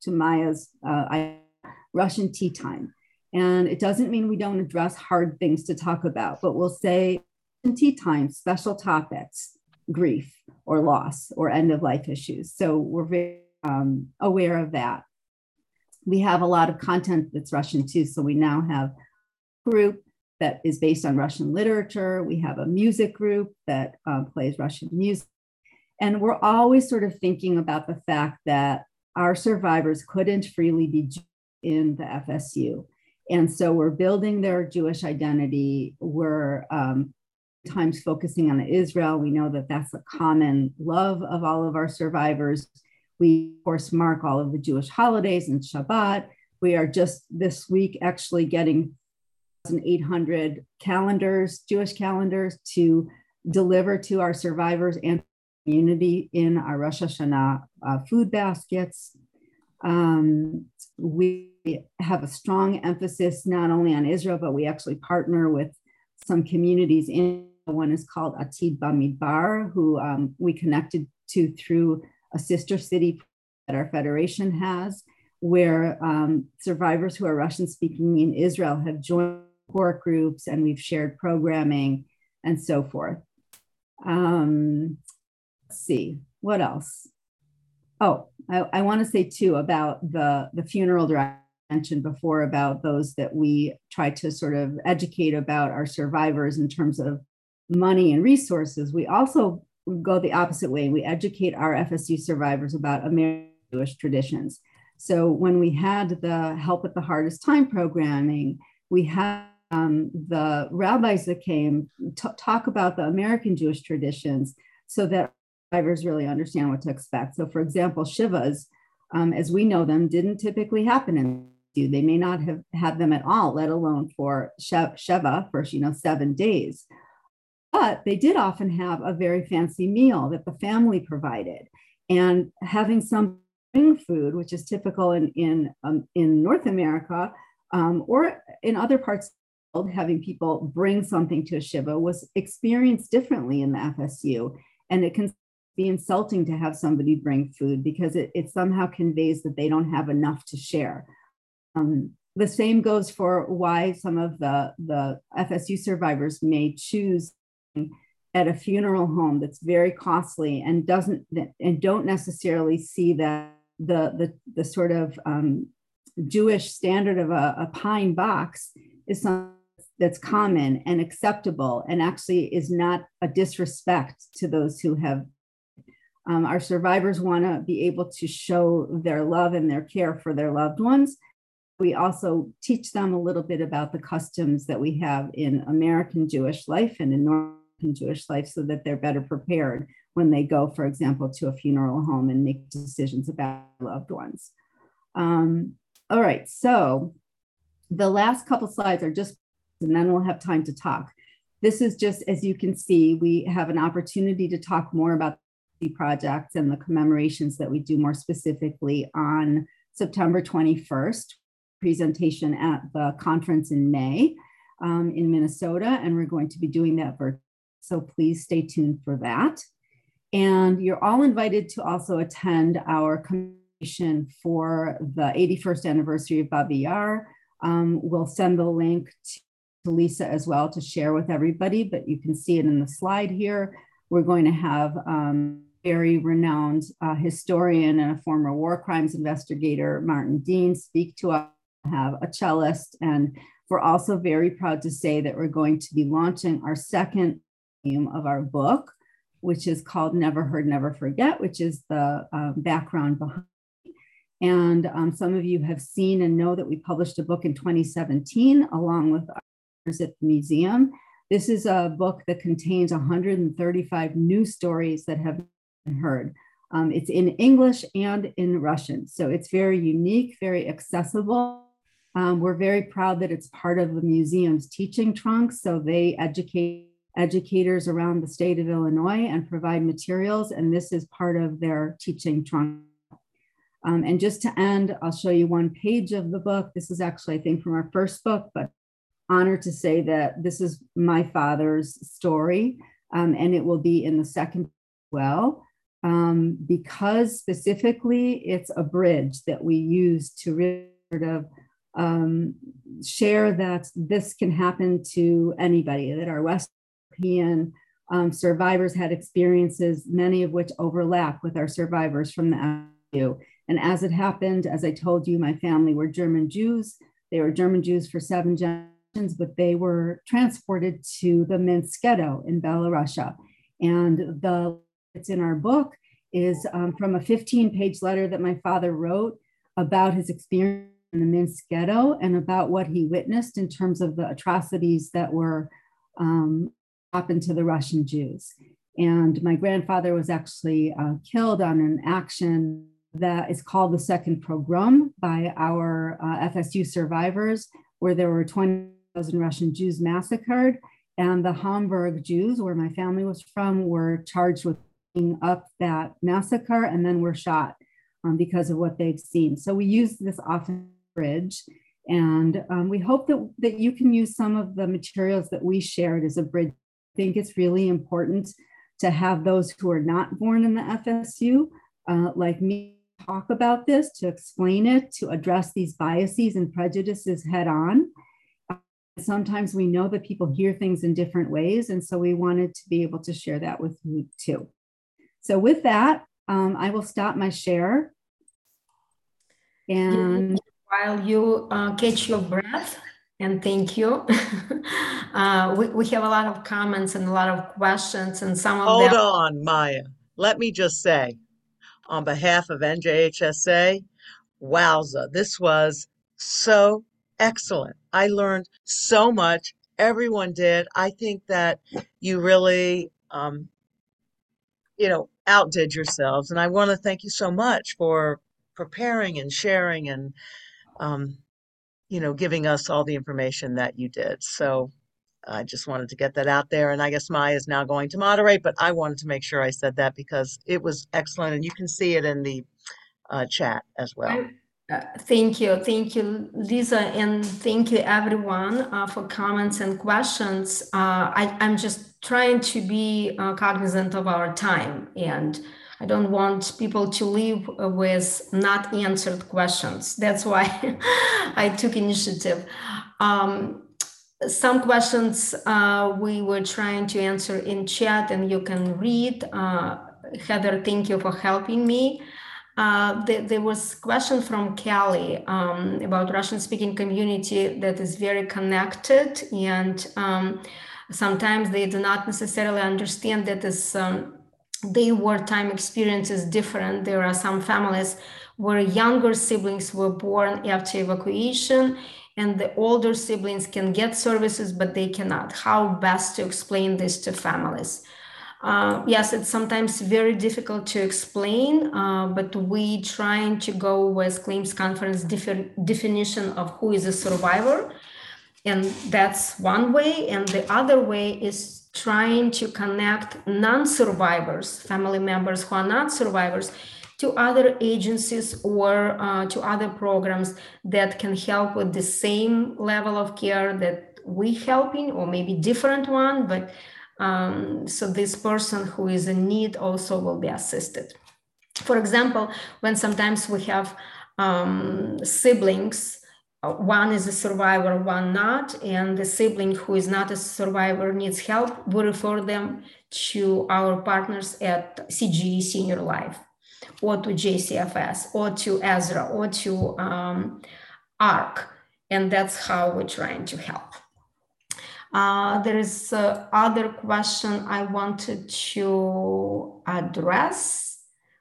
to Maya's uh, Russian tea time. And it doesn't mean we don't address hard things to talk about, but we'll say in tea time, special topics, grief or loss or end of life issues. So we're very um, aware of that. We have a lot of content that's Russian too. So we now have a group that is based on Russian literature. We have a music group that uh, plays Russian music. And we're always sort of thinking about the fact that our survivors couldn't freely be in the F S U. And so we're building their Jewish identity. We're um, times focusing on Israel. We know that that's a common love of all of our survivors. We, of course, mark all of the Jewish holidays and Shabbat. We are just this week actually getting eight hundred calendars, Jewish calendars, to deliver to our survivors and community in our Rosh Hashanah uh, food baskets. Um, we have a strong emphasis not only on Israel, but we actually partner with some communities. In one is called Atid Bamidbar, who um, we connected to through a sister city that our federation has, where um, survivors who are Russian speaking in Israel have joined support groups, and we've shared programming and so forth. Um, let's see, what else? Oh, I, I want to say too about the, the funeral director I mentioned before, about those that we try to sort of educate about our survivors in terms of money and resources. We also go the opposite way. We educate our F S U survivors about American Jewish traditions. So when we had the Help at the Hardest Time programming, we had um, the rabbis that came t- talk about the American Jewish traditions so that survivors really understand what to expect. So for example, Shivas, um, as we know them, didn't typically happen in you. They may not have had them at all, let alone for Sheva, for you know, seven days. But they did often have a very fancy meal that the family provided. And having some food, which is typical in, in, um, in North America, um, or in other parts of the world, having people bring something to a Shiva was experienced differently in the F S U. And it can be insulting to have somebody bring food because it, it somehow conveys that they don't have enough to share. Um, the same goes for why some of the, the F S U survivors may choose at a funeral home that's very costly and doesn't and don't necessarily see that the the, the sort of um, Jewish standard of a, a pine box is something that's common and acceptable and actually is not a disrespect to those who have. Um, our survivors want to be able to show their love and their care for their loved ones. We also teach them a little bit about the customs that we have in American Jewish life and in North Jewish life so that they're better prepared when they go, for example, to a funeral home and make decisions about loved ones. Um, all right, so the last couple slides are just, and then we'll have time to talk. This is just, as you can see, we have an opportunity to talk more about the projects and the commemorations that we do more specifically on September twenty-first, presentation at the conference in May um, in Minnesota, and we're going to be doing that virtually. So please stay tuned for that. And you're all invited to also attend our commemoration for the eighty-first anniversary of Babi Yar. Um, we'll send the link to Lisa as well to share with everybody, but you can see it in the slide here. We're going to have um, very renowned uh, historian and a former war crimes investigator, Martin Dean, speak to us, have a cellist, and we're also very proud to say that we're going to be launching our second of our book, which is called Never Heard, Never Forget, which is the um, background behind. And um, some of you have seen and know that we published a book in twenty seventeen, along with others at the museum. This is a book that contains one hundred thirty-five new stories that have been heard. Um, it's in English and in Russian. So it's very unique, very accessible. Um, we're very proud that it's part of the museum's teaching trunk. So they educate educators around the state of Illinois and provide materials, and this is part of their teaching trunk. Um, and just to end, I'll show you one page of the book. This is actually, I think, from our first book, but honored to say that this is my father's story, um, and it will be in the second as well. um, because specifically it's a bridge that we use to really sort of um, share that this can happen to anybody, that our West European um, survivors had experiences, many of which overlap with our survivors from the F S U. And as it happened, as I told you, my family were German Jews. They were German Jews for seven generations, but they were transported to the Minsk ghetto in Belarusia. And the it's in our book is um, from a fifteen page letter that my father wrote about his experience in the Minsk ghetto and about what he witnessed in terms of the atrocities that were um, happened to the Russian Jews. And my grandfather was actually uh, killed on an action that is called the Second Pogrom by our uh, F S U survivors, where there were twenty thousand Russian Jews massacred. And the Hamburg Jews, where my family was from, were charged with cleaning up that massacre and then were shot um, because of what they've seen. So we use this often bridge, and um, we hope that, that you can use some of the materials that we shared as a bridge. I think it's really important to have those who are not born in the F S U, uh, like me, talk about this, to explain it, to address these biases and prejudices head on. Sometimes we know that people hear things in different ways, and so we wanted to be able to share that with you too. So with that, um, I will stop my share. And while you uh, catch your breath, and thank you. uh, we, we have a lot of comments and a lot of questions, and some of Hold them- on, Maya. Let me just say, on behalf of N J H S A, wowza, this was so excellent. I learned so much. Everyone did. I think that you really, um, you know, outdid yourselves. And I want to thank you so much for preparing and sharing and, um, you know, giving us all the information that you did. So I just wanted to get that out there. And I guess Maya is now going to moderate, but I wanted to make sure I said that because it was excellent. And you can see it in the uh, chat as well. Uh, thank you. Thank you, Lisa. And thank you, everyone, uh, for comments and questions. Uh, I, I'm just trying to be uh, cognizant of our time. And I don't want people to leave with not answered questions. That's why I took initiative. Um, some questions uh, we were trying to answer in chat, and you can read. Uh, Heather, thank you for helping me. Uh, there, there was a question from Kelly um, about Russian-speaking community that is very connected, and um, sometimes they do not necessarily understand that this, um, their wartime experience is different. There are some families where younger siblings were born after evacuation, and the older siblings can get services, but they cannot. How best to explain this to families? Uh, yes, it's sometimes very difficult to explain, uh, but we trying to go with claims conference defi definition of who is a survivor. And that's one way. And the other way is trying to connect non-survivors, family members who are not survivors, to other agencies or uh, to other programs that can help with the same level of care that we helping, or maybe different one, but Um, so this person who is in need also will be assisted. For example, when sometimes we have um, siblings, uh, one is a survivor, one not, and the sibling who is not a survivor needs help, we refer them to our partners at C G E Senior Life, or to J C F S, or to Ezra, or to um, A R C, and that's how we're trying to help. Uh, there is uh, other question I wanted to address.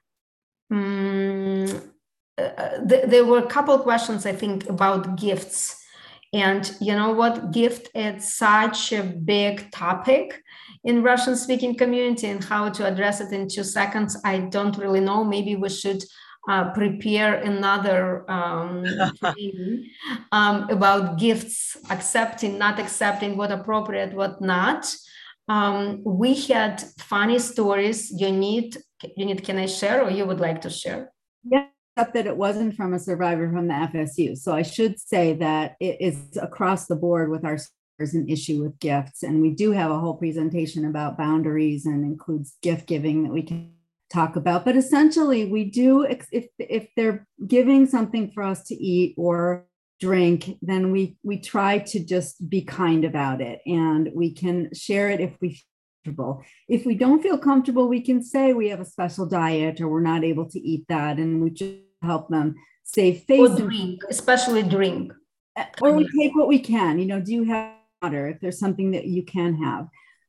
Um, uh, th there were a couple of questions, I think, about gifts. And you know what? Gift is such a big topic in Russian-speaking community, and how to address it in two seconds, I don't really know. Maybe we should Uh, prepare another um, training um, about gifts, accepting, not accepting, what appropriate, what not. Um, we had funny stories. You need, you need, can I share, or you would like to share? Yeah, except that it wasn't from a survivor from the F S U. So I should say that it is across the board with our survivors an issue with gifts. And we do have a whole presentation about boundaries, and includes gift giving that we can talk about. But essentially, we do, if, if they're giving something for us to eat or drink, then we, we try to just be kind about it, and we can share it if we feel comfortable. If we don't feel comfortable, we can say we have a special diet or we're not able to eat that, and we just help them save face. Or drink, especially drink. Or we take what we can. You know, do you have water? If there's something that you can have.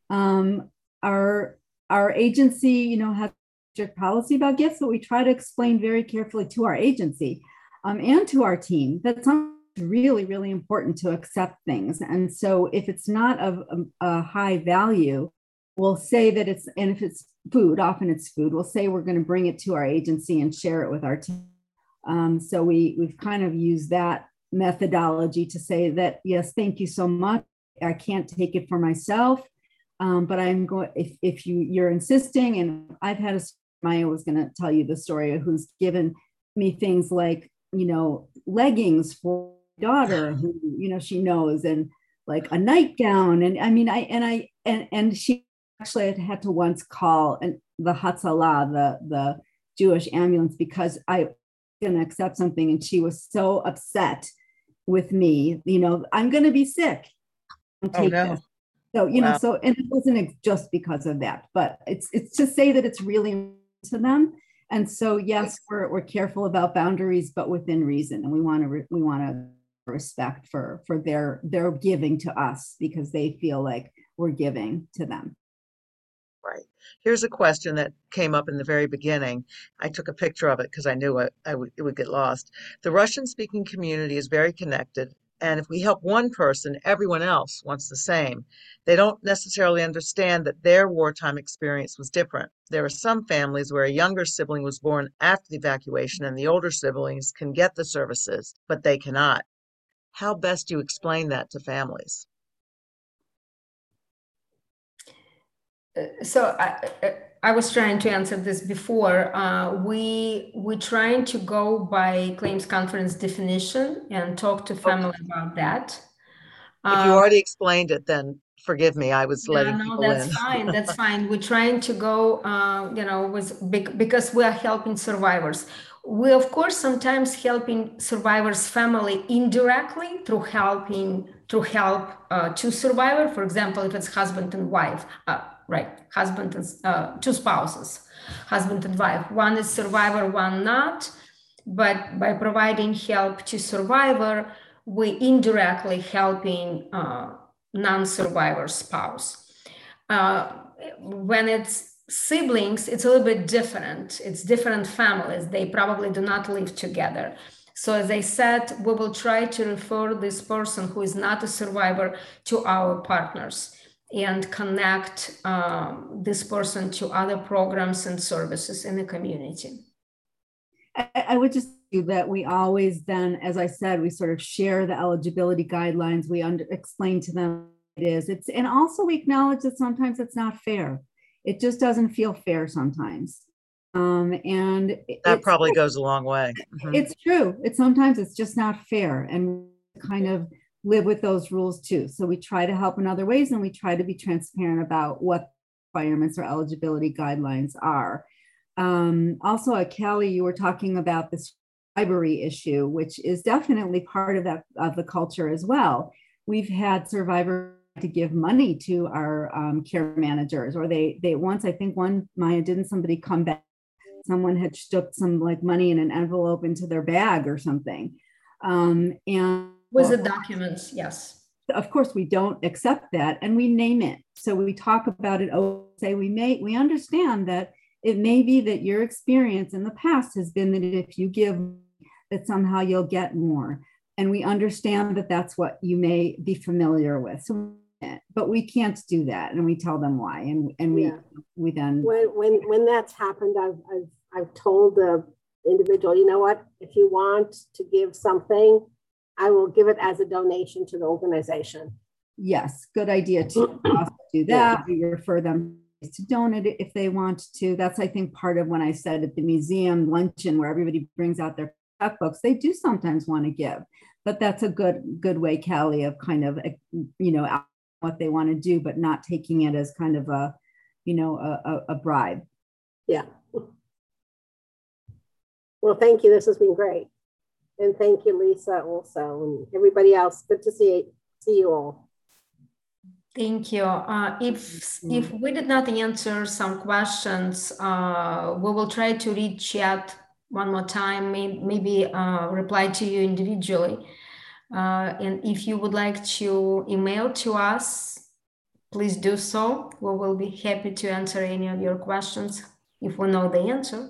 Um, our, our agency, you know, has strict policy about gifts, but we try to explain very carefully to our agency um, and to our team that some really, really important to accept things. And so if it's not of a, a high value, we'll say that it's, and if it's food, often it's food, we'll say we're going to bring it to our agency and share it with our team. Um, so we, we've kind of used that methodology to say that, yes, thank you so much. I can't take it for myself, um, but I'm going, if, if you, you're insisting, and I've had a, Maya was going to tell you the story of who's given me things like, you know, leggings for daughter who, you know, she knows, and like a nightgown. And I mean, I, and I, and, and she actually had, had to once call and the Hatzalah, the, the Jewish ambulance, because I going to accept something. And she was so upset with me, you know, I'm going to be sick. Oh, no. This. So, you Wow. know, so, and it wasn't just because of that, but it's, it's to say that it's really to them. And so, yes, we're, we're careful about boundaries, but within reason. And we want to, re- we want to respect for, for their, their giving to us, because they feel like we're giving to them. Right. Here's a question that came up in the very beginning. I took a picture of it because I knew it, I would, it would get lost. The Russian-speaking community is very connected, and if we help one person, everyone else wants the same. They don't necessarily understand that their wartime experience was different. There are some families where a younger sibling was born after the evacuation, and the older siblings can get the services, but they cannot. How best do you explain that to families? So I, I was trying to answer this before. Uh, we we're trying to go by claims conference definition and talk to family okay. about that. If you uh, already explained it, then forgive me. I was no, letting no, people that's in. fine. That's fine. We're trying to go, uh, you know, with big, because we are helping survivors. We of course sometimes helping survivors' family indirectly through helping through help uh, to survivor. For example, if it's husband and wife. Uh, Right, husband and uh, two spouses, husband and wife. One is survivor, one not. But by providing help to survivor, we indirectly helping uh, non-survivor spouse. Uh, when it's siblings, it's a little bit different. It's different families. They probably do not live together. So as I said, we will try to refer this person who is not a survivor to our partners and connect um, this person to other programs and services in the community. I, I would just do that. We always then, as I said, we sort of share the eligibility guidelines. We under, explain to them what it is. It's, and also we acknowledge that sometimes it's not fair. It just doesn't feel fair sometimes. Um, and that probably goes a long way. Mm-hmm. It's true. It's sometimes it's just not fair, and kind of live with those rules too. So we try to help in other ways, and we try to be transparent about what requirements or eligibility guidelines are. Um, also, at Kelly, you were talking about this bribery issue, which is definitely part of that of the culture as well. We've had survivors to give money to our um, care managers, or they they once, I think one, Maya, didn't somebody come back? Someone had stuck some like money in an envelope into their bag or something. Um, and with the documents, yes. Of course, we don't accept that, and we name it. So we talk about it. Oh, say we may we understand that it may be that your experience in the past has been that if you give, that somehow you'll get more, and we understand that that's what you may be familiar with. So, but we can't do that, and we tell them why, and and we yeah. we then when when when that's happened, I've I've I've told the individual, you know what, if you want to give something, I will give it as a donation to the organization. Yes, good idea to also do that. We refer them to donate it if they want to. That's, I think, part of when I said at the museum luncheon where everybody brings out their checkbooks, they do sometimes want to give. But that's a good good way, Callie, of kind of, you know, what they want to do, but not taking it as kind of a, you know, a, a bribe. Yeah. Well, thank you. This has been great. And thank you, Lisa, also, and everybody else. Good to see, see you all. Thank you. Uh, if if we did not answer some questions, uh, we will try to read chat one more time, may, maybe uh, reply to you individually. Uh, and if you would like to email to us, please do so. We will be happy to answer any of your questions if we know the answer.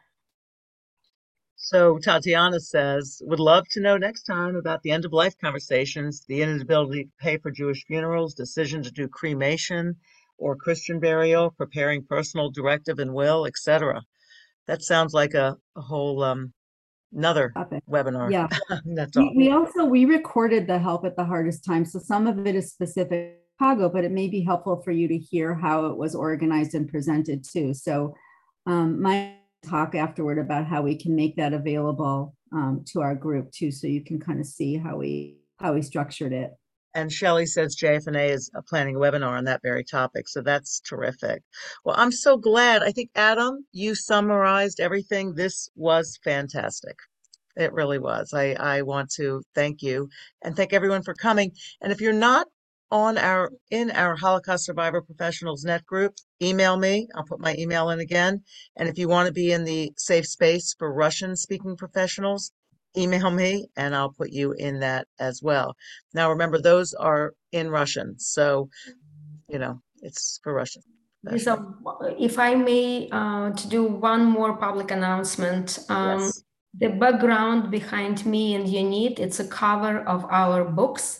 So Tatiana says, would love to know next time about the end-of-life conversations, the inability to pay for Jewish funerals, decision to do cremation or Christian burial, preparing personal directive and will, et cetera. That sounds like a, a whole um, another Topic. webinar. Yeah. That's We, all. we also, we recorded the help at the hardest time. So some of it is specific to Chicago, but it may be helpful for you to hear how it was organized and presented too. So um, my talk afterward about how we can make that available um, to our group too. So you can kind of see how we, how we structured it. And Shelley says J F N A is planning a webinar on that very topic. So that's terrific. Well, I'm so glad. I think, Adam, you summarized everything. This was fantastic. It really was. I, I want to thank you and thank everyone for coming. And if you're not on our in our Holocaust Survivor Professionals Net group, email me. I'll put my email in again. And if you want to be in the safe space for Russian speaking professionals, email me and I'll put you in that as well. Now, remember, those are in Russian. So, you know, it's for Russian. So if I may uh, to do one more public announcement. Um, Yes. The background behind me and Yonit, it's a cover of our books.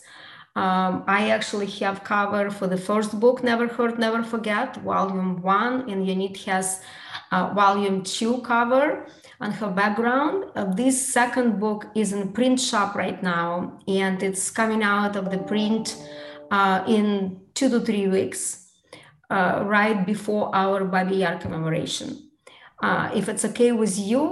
Um, I actually have cover for the first book, Never Hurt, Never Forget, volume one, and Yonit has uh, volume two cover on her background. Uh, this second book is in print shop right now, and it's coming out of the print uh, in two to three weeks, uh, right before our Babi Yar commemoration. Uh, if it's okay with you,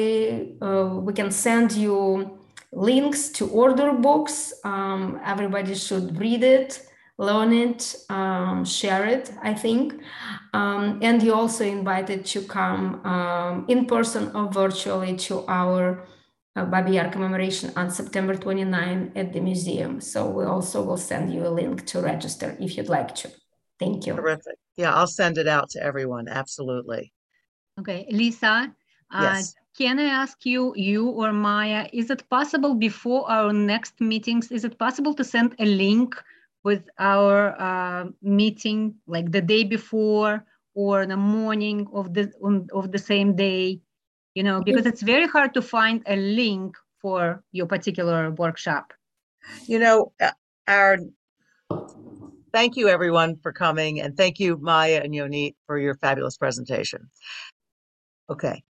we uh, we can send you links to order books. Um, everybody should read it, learn it, um, share it, I think. Um, and you're also invited to come um, in person or virtually to our uh, Babi Yar commemoration on September twenty-ninth at the museum. So we also will send you a link to register if you'd like to. Thank you. Terrific. Yeah, I'll send it out to everyone. Absolutely. Okay, Lisa, uh, Yes. can I ask you, you or Maya, is it possible before our next meetings, is it possible to send a link with our uh, meeting, like the day before or the morning of the on, of the same day? You know, because it's very hard to find a link for your particular workshop. You know, uh, our thank you everyone for coming, and thank you Maya and Yonit for your fabulous presentation. Okay.